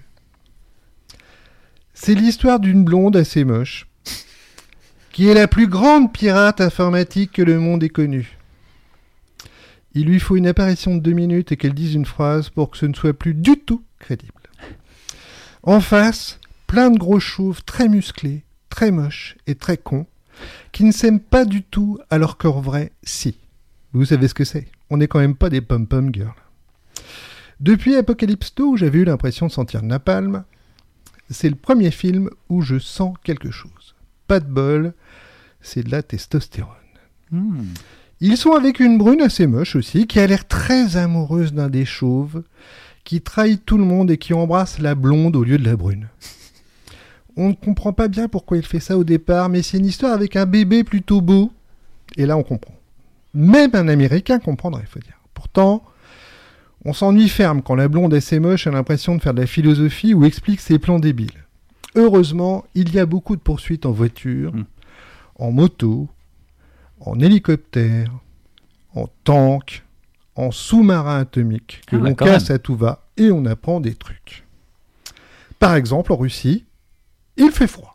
C'est l'histoire d'une blonde assez moche, qui est la plus grande pirate informatique que le monde ait connue. Il lui faut une apparition de deux minutes et qu'elle dise une phrase pour que ce ne soit plus du tout crédible. En face, plein de gros chauves très musclés, très moches et très cons, qui ne s'aiment pas du tout alors qu'en vrai, si. Vous savez ce que c'est. On n'est quand même pas des pom-pom girls. Depuis Apocalypse Now, où j'avais eu l'impression de sentir Napalm, c'est le premier film où je sens quelque chose. Pas de bol, c'est de la testostérone. Mm. Ils sont avec une brune assez moche aussi, qui a l'air très amoureuse d'un des chauves, qui trahit tout le monde et qui embrasse la blonde au lieu de la brune. On ne comprend pas bien pourquoi il fait ça au départ, mais c'est une histoire avec un bébé plutôt beau, et là on comprend. Même un Américain comprendrait, il faut dire. Pourtant, on s'ennuie ferme quand la blonde assez moche a l'impression de faire de la philosophie ou explique ses plans débiles. Heureusement, il y a beaucoup de poursuites en voiture, Mm. en moto, en hélicoptère, en tank, en sous-marin atomique, que Ah ouais, l'on quand casse même. à tout va et on apprend des trucs. Par exemple, en Russie, il fait froid.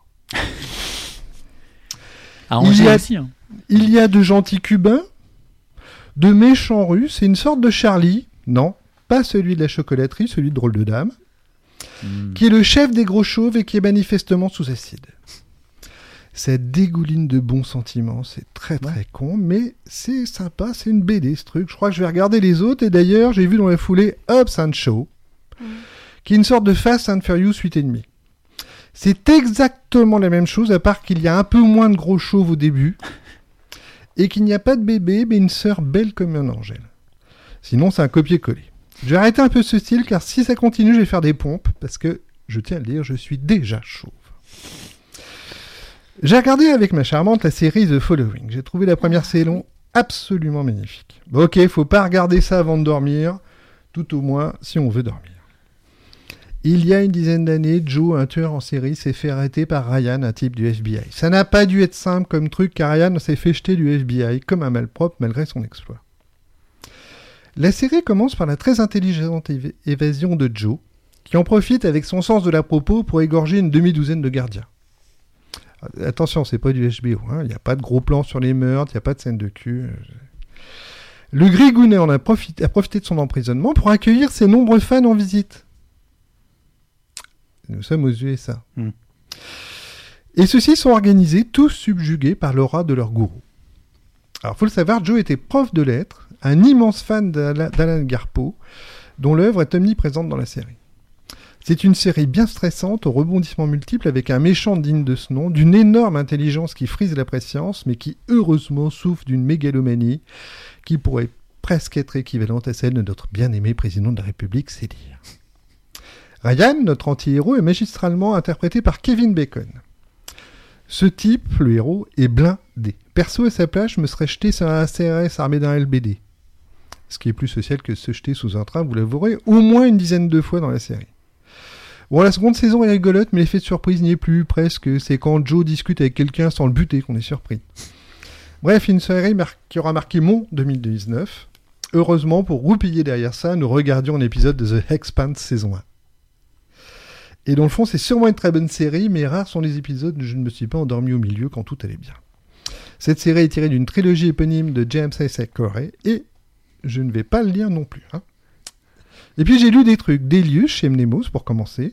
À Il Angers y a- aussi. Hein. Il y a de gentils Cubains, de méchants Russes et une sorte de Charlie, non, pas celui de la chocolaterie, celui de Drôle de Dame, Mm. qui est le chef des gros chauves et qui est manifestement sous acide. Ça dégouline de bons sentiments, c'est très très con, mais c'est sympa, c'est une B D ce truc. Je crois que je vais regarder les autres, et d'ailleurs j'ai vu dans la foulée Hobbs and Shaw, qui est une sorte de Fast and Furious huit et demi. C'est exactement la même chose, à part qu'il y a un peu moins de gros chauves au début, et qu'il n'y a pas de bébé, mais une sœur belle comme un angèle. Sinon c'est un copier-coller. Je vais arrêter un peu ce style, car si ça continue, je vais faire des pompes, parce que, je tiens à le dire, je suis déjà chauve. J'ai regardé avec ma charmante la série The Following. J'ai trouvé la première saison absolument magnifique. Bon, ok, faut pas regarder ça avant de dormir, tout au moins si on veut dormir. Il y a une dizaine d'années, Joe, un tueur en série, s'est fait arrêter par Ryan, un type du F B I. Ça n'a pas dû être simple comme truc, car Ryan s'est fait jeter du F B I comme un malpropre malgré son exploit. La série commence par la très intelligente év- évasion de Joe, qui en profite avec son sens de la propos pour égorger une demi-douzaine de gardiens. Attention, c'est pas du H B O, hein. Il n'y a pas de gros plans sur les meurtres, il n'y a pas de scène de cul. Le Grigounet en a profité, a profité de son emprisonnement pour accueillir ses nombreux fans en visite. Nous sommes aux U S A. Mm. Et ceux-ci sont organisés, tous subjugués par l'aura de leur gourou. Alors, faut le savoir, Joe était prof de lettres, un immense fan d'Ala- d'Alan Garpo, dont l'œuvre est omniprésente dans la série. C'est une série bien stressante, aux rebondissements multiples, avec un méchant digne de ce nom, d'une énorme intelligence qui frise la prescience, mais qui, heureusement, souffre d'une mégalomanie qui pourrait presque être équivalente à celle de notre bien-aimé président de la République, c'est dire. Ryan, notre anti-héros, est magistralement interprété par Kevin Bacon. Ce type, le héros, est blindé. Perso, à sa place, je me serais jeté sur un A C R S armé d'un L B D. Ce qui est plus social que se jeter sous un train, vous l'avouerez, au moins une dizaine de fois dans la série. Bon, la seconde saison est rigolote, mais l'effet de surprise n'y est plus, presque. C'est quand Joe discute avec quelqu'un sans le buter qu'on est surpris. Bref, une série mar- qui aura marqué mon deux mille dix-neuf. Heureusement, pour roupiller derrière ça, nous regardions un épisode de The Expanse saison un. Et dans le fond, c'est sûrement une très bonne série, mais rares sont les épisodes où je ne me suis pas endormi au milieu quand tout allait bien. Cette série est tirée d'une trilogie éponyme de James Isaac Corey, et je ne vais pas le lire non plus, hein. Et puis j'ai lu des trucs d'Elius chez Mnemos pour commencer.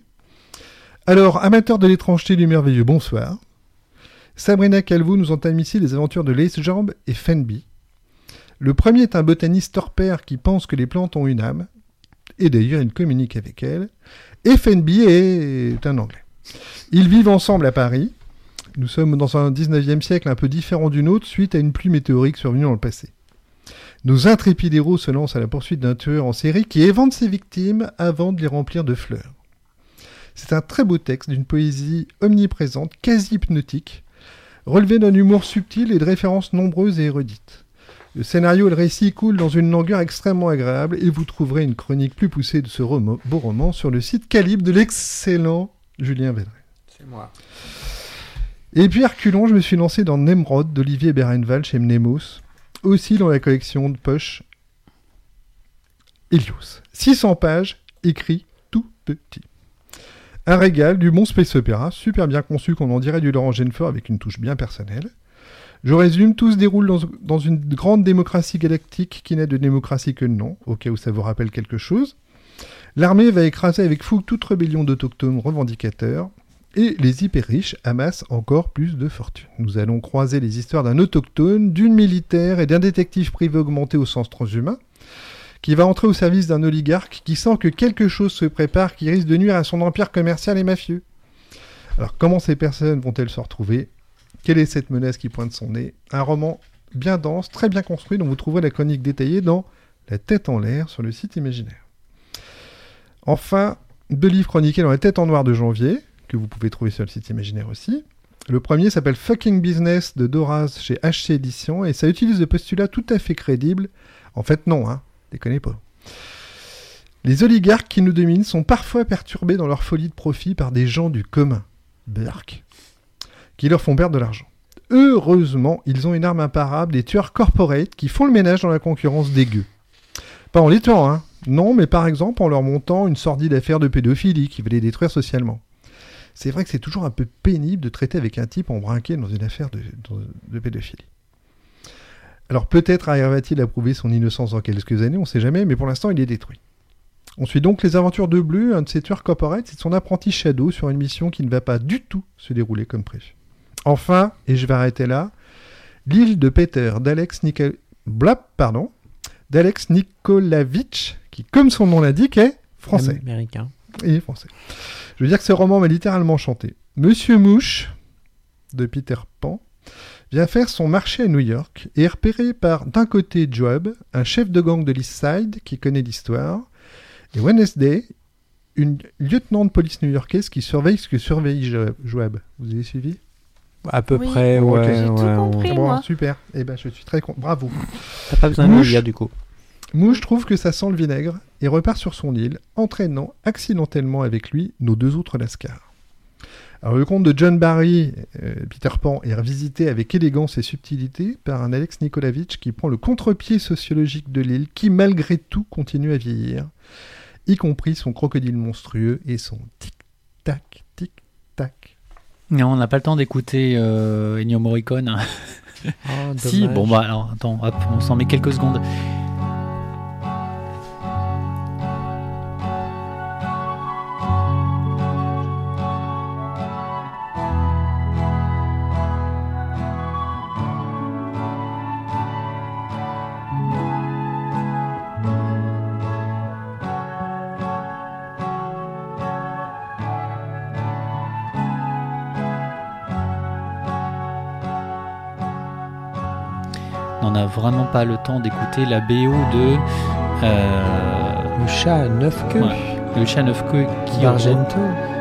Alors, amateurs de l'étrangeté du merveilleux, bonsoir. Sabrina Calvo nous entame ici les aventures de Lace Jambe et Fenby. Le premier est un botaniste torpère qui pense que les plantes ont une âme, et d'ailleurs il communique avec elles, et Fenby est un Anglais. Ils vivent ensemble à Paris. Nous sommes dans un dix-neuvième siècle un peu différent du nôtre suite à une pluie météorique survenue dans le passé. Nos intrépides héros se lancent à la poursuite d'un tueur en série qui évente ses victimes avant de les remplir de fleurs. C'est un très beau texte d'une poésie omniprésente, quasi hypnotique, relevé d'un humour subtil et de références nombreuses et érudites. Le scénario et le récit coulent dans une longueur extrêmement agréable et vous trouverez une chronique plus poussée de ce roman, beau roman sur le site Calibre de l'excellent Julien Védré. C'est moi. Et puis, reculons, je me suis lancé dans Nemrod d'Olivier Berenval chez Mnemos, aussi dans la collection de poche Helios. six cents pages, écrit tout petit. Un régal, du bon space opéra, super bien conçu qu'on en dirait du Laurent Genefort avec une touche bien personnelle. Je résume, tout se déroule dans, dans une grande démocratie galactique qui n'a de démocratie que le nom, au cas où ça vous rappelle quelque chose. L'armée va écraser avec fougue toute rébellion d'autochtones revendicateurs, et les hyper riches amassent encore plus de fortune. Nous allons croiser les histoires d'un autochtone, d'une militaire et d'un détective privé augmenté au sens transhumain, qui va entrer au service d'un oligarque qui sent que quelque chose se prépare qui risque de nuire à son empire commercial et mafieux. Alors comment ces personnes vont-elles se retrouver ? Quelle est cette menace qui pointe son nez ? Un roman bien dense, très bien construit, dont vous trouverez la chronique détaillée dans La tête en l'air sur le site imaginaire. Enfin, deux livres chroniqués dans La tête en noir de janvier, que vous pouvez trouver sur le site imaginaire aussi. Le premier s'appelle Fucking Business de Doraz chez H C Éditions et ça utilise des postulats tout à fait crédibles. En fait, non, hein, déconnez pas. Les oligarques qui nous dominent sont parfois perturbés dans leur folie de profit par des gens du commun, Burke, qui leur font perdre de l'argent. Heureusement, ils ont une arme imparable, des tueurs corporate qui font le ménage dans la concurrence des gueux. Pas en les tuant, hein. Non, mais par exemple en leur montant une sordide affaire de pédophilie qui veut les détruire socialement. C'est vrai que c'est toujours un peu pénible de traiter avec un type embrinqué dans une affaire de, de, de pédophilie. Alors peut-être arrivera-t-il à prouver son innocence dans quelques années, on ne sait jamais, mais pour l'instant il est détruit. On suit donc les aventures de Bleu, un de ses tueurs corporate, c'est son apprenti Shadow sur une mission qui ne va pas du tout se dérouler comme prévu. Enfin, et je vais arrêter là, L'île de Peter d'Alex Nicol... Blap, pardon, d'Alex Nikolavitch, qui comme son nom l'indique est français. Américain. Et français. Je veux dire que ce roman m'a littéralement chanté. Monsieur Mouche, de Peter Pan, vient faire son marché à New York et est repéré par, d'un côté, Joab, un chef de gang de l'East Side qui connaît l'histoire, et Wednesday, une lieutenant de police new-yorkaise qui surveille ce que surveille Jo- Joab. Vous avez suivi ? À peu Oui. près, Bon, ok. ouais. J'ai tout ouais, compris, on- Bon, moi. super. Eh ben, je suis très content. Bravo. T'as pas besoin de le Mouche. lire du coup. Mouche trouve que ça sent le vinaigre et repart sur son île, entraînant accidentellement avec lui nos deux autres lascars. Alors le conte de John Barry, euh, Peter Pan, est revisité avec élégance et subtilité par un Alex Nikolavitch qui prend le contre-pied sociologique de l'île, qui malgré tout continue à vieillir, y compris son crocodile monstrueux et son tic-tac, tic-tac. Non, on n'a pas le temps d'écouter euh, Ennio Morricone. Oh, Si, dommage. bon bah alors attends, hop, on s'en met quelques secondes. on n'a vraiment pas le temps d'écouter la B O de euh, Le chat à neuf queues. Ouais, le chat à neuf queues qui d'Argento,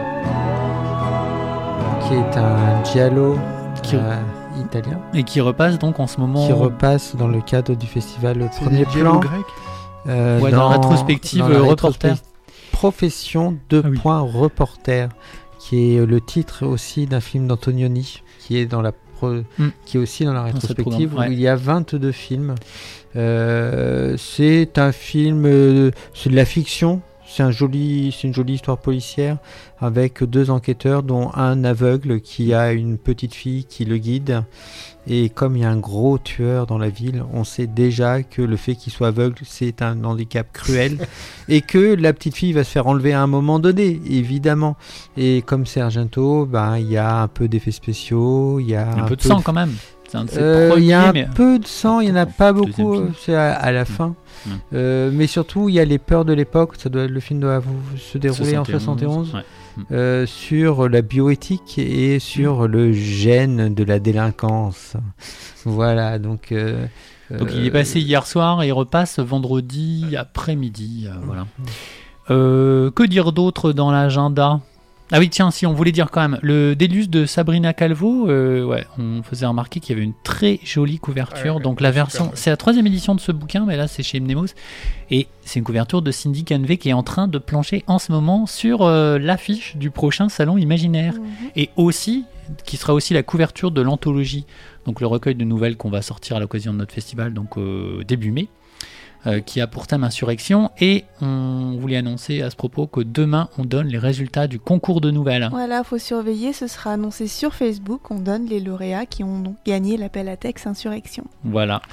qui est un giallo Qui- euh, italien, et qui repasse donc en ce moment qui repasse dans le cadre du festival Le C'est Premier des giallo Plan. grecs. euh, Ouais, dans la rétrospective, dans la euh, reporter. Profession de Ah oui. point reporter, qui est le titre aussi d'un film d'Antonioni, qui est dans la pro- Mm. qui est aussi dans la Dans cette rétrospective, programme, ouais. où il y a vingt-deux films. Euh, c'est un film, euh, c'est de la fiction. C'est un joli, c'est une jolie histoire policière avec deux enquêteurs, dont un aveugle qui a une petite fille qui le guide. Et comme il y a un gros tueur dans la ville, on sait déjà que le fait qu'il soit aveugle, c'est un handicap cruel. Et que la petite fille va se faire enlever à un moment donné, évidemment. Et comme c'est Argento, ben, il y a un peu d'effets spéciaux, il y a un peu de sang quand même. C'est un de ses euh, il y a un premiers, mais- peu de sang, il n'y en a pas Deuxième beaucoup, film. euh, c'est à, à la fin. Mm. Euh, mais surtout, il y a les peurs de l'époque. Ça doit, le film doit vous- se dérouler en soixante et onze, ouais. Mm. euh, sur la bioéthique et sur le gène de la délinquance. Voilà, donc. euh, Donc euh, il est passé hier soir et il repasse vendredi après-midi. euh, voilà. Euh, que dire d'autre dans l'agenda ? Ah oui, tiens, si on voulait dire quand même, le Délus de Sabrina Calvo, euh, ouais, on faisait remarquer qu'il y avait une très jolie couverture. Ouais, ouais, donc la super version, belle. c'est la troisième édition de ce bouquin, mais là c'est chez Mnemos. Et c'est une couverture de Cindy Canvey qui est en train de plancher en ce moment sur euh, l'affiche du prochain salon imaginaire. Mhm. Et aussi, qui sera aussi la couverture de l'anthologie, donc le recueil de nouvelles qu'on va sortir à l'occasion de notre festival, donc euh, début mai. Euh, qui a pour thème insurrection, et on voulait annoncer à ce propos que demain on donne les résultats du concours de nouvelles. Voilà, faut surveiller, ce sera annoncé sur Facebook. On donne les lauréats qui ont donc gagné l'appel à texte Insurrection. Voilà.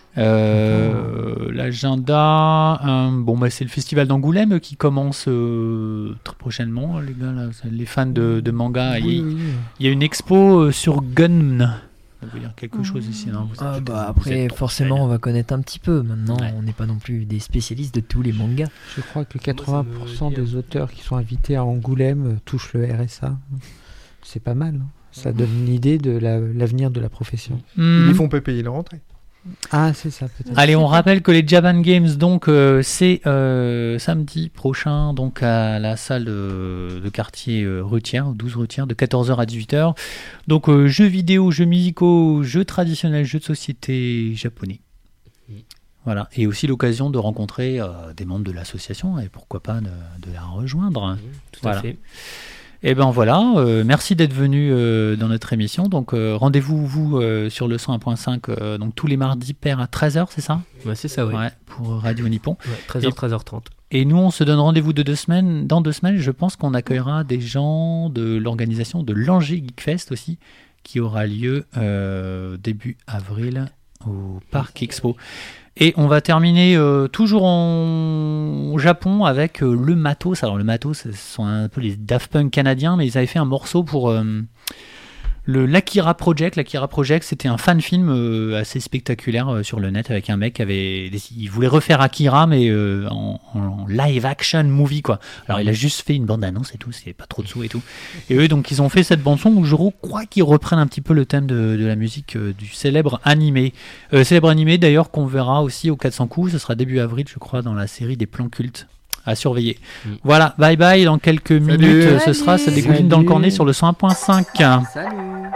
Euh, L'agenda, euh, bon bah c'est le festival d'Angoulême qui commence euh, très prochainement, les gars, là, les fans de, de manga. oui, il, oui. il y a une expo euh, sur Gun. Ça veut dire quelque chose ici, non? Vous êtes Ah peut-être- bah vous après, êtes trop forcément, fan. on va connaître un petit peu. Maintenant, Ouais. on n'est pas non plus des spécialistes de tous les mangas. Je crois que Moi, ça quatre-vingts pour cent me dit, des auteurs qui sont invités à Angoulême euh, touchent le R S A. C'est pas mal. hein. Ça donne une idée de la- l'avenir de la profession. Hmm. Ils font pas payer leur entrée. Ah, c'est ça peut-être. Allez, on rappelle que les Japan Games, donc, euh, c'est euh, samedi prochain, donc à la salle de, de quartier euh, Retière, douze Retière, de quatorze heures à dix-huit heures. Donc, euh, jeux vidéo, jeux musicaux, jeux traditionnels, jeux de société japonais. Voilà, et aussi l'occasion de rencontrer euh, des membres de l'association et pourquoi pas de, de la rejoindre. Tout Voilà. à fait. Et ben voilà, euh, merci d'être venu euh, dans notre émission. Donc euh, rendez-vous vous euh, sur le cent un point cinq euh, donc tous les mardis pairs à treize heures, c'est ça? Ouais, c'est ça, ouais. Ouais, pour Radio Nippon. Ouais, treize heures, treize heures trente. Et nous, on se donne rendez-vous de deux semaines. Dans deux semaines, je pense qu'on accueillera des gens de l'organisation de l'Angers Geek Fest aussi, qui aura lieu euh, début avril au Parc Expo. Et on va terminer euh, toujours en au Japon avec euh, le Matos. Alors le Matos, ce sont un peu les Daft Punk canadiens, mais ils avaient fait un morceau pour euh, le l'Akira Project. L'Akira Project, c'était un fan film euh, assez spectaculaire euh, sur le net avec un mec qui avait, il voulait refaire Akira mais euh, en, en live action movie quoi. Alors il a juste fait une bande annonce et tout, c'est pas trop de sous et tout. Et eux donc ils ont fait cette bande son où je crois qu'ils reprennent un petit peu le thème de, de la musique euh, du célèbre animé, euh, célèbre animé d'ailleurs qu'on verra aussi au quatre cents coups. Ce sera début avril je crois dans la série des plans cultes à surveiller. Mm. Voilà, bye bye, dans quelques minutes euh, ce Salut. sera ça dégouline dans le Salut. cornet sur le cent un point cinq. Salut.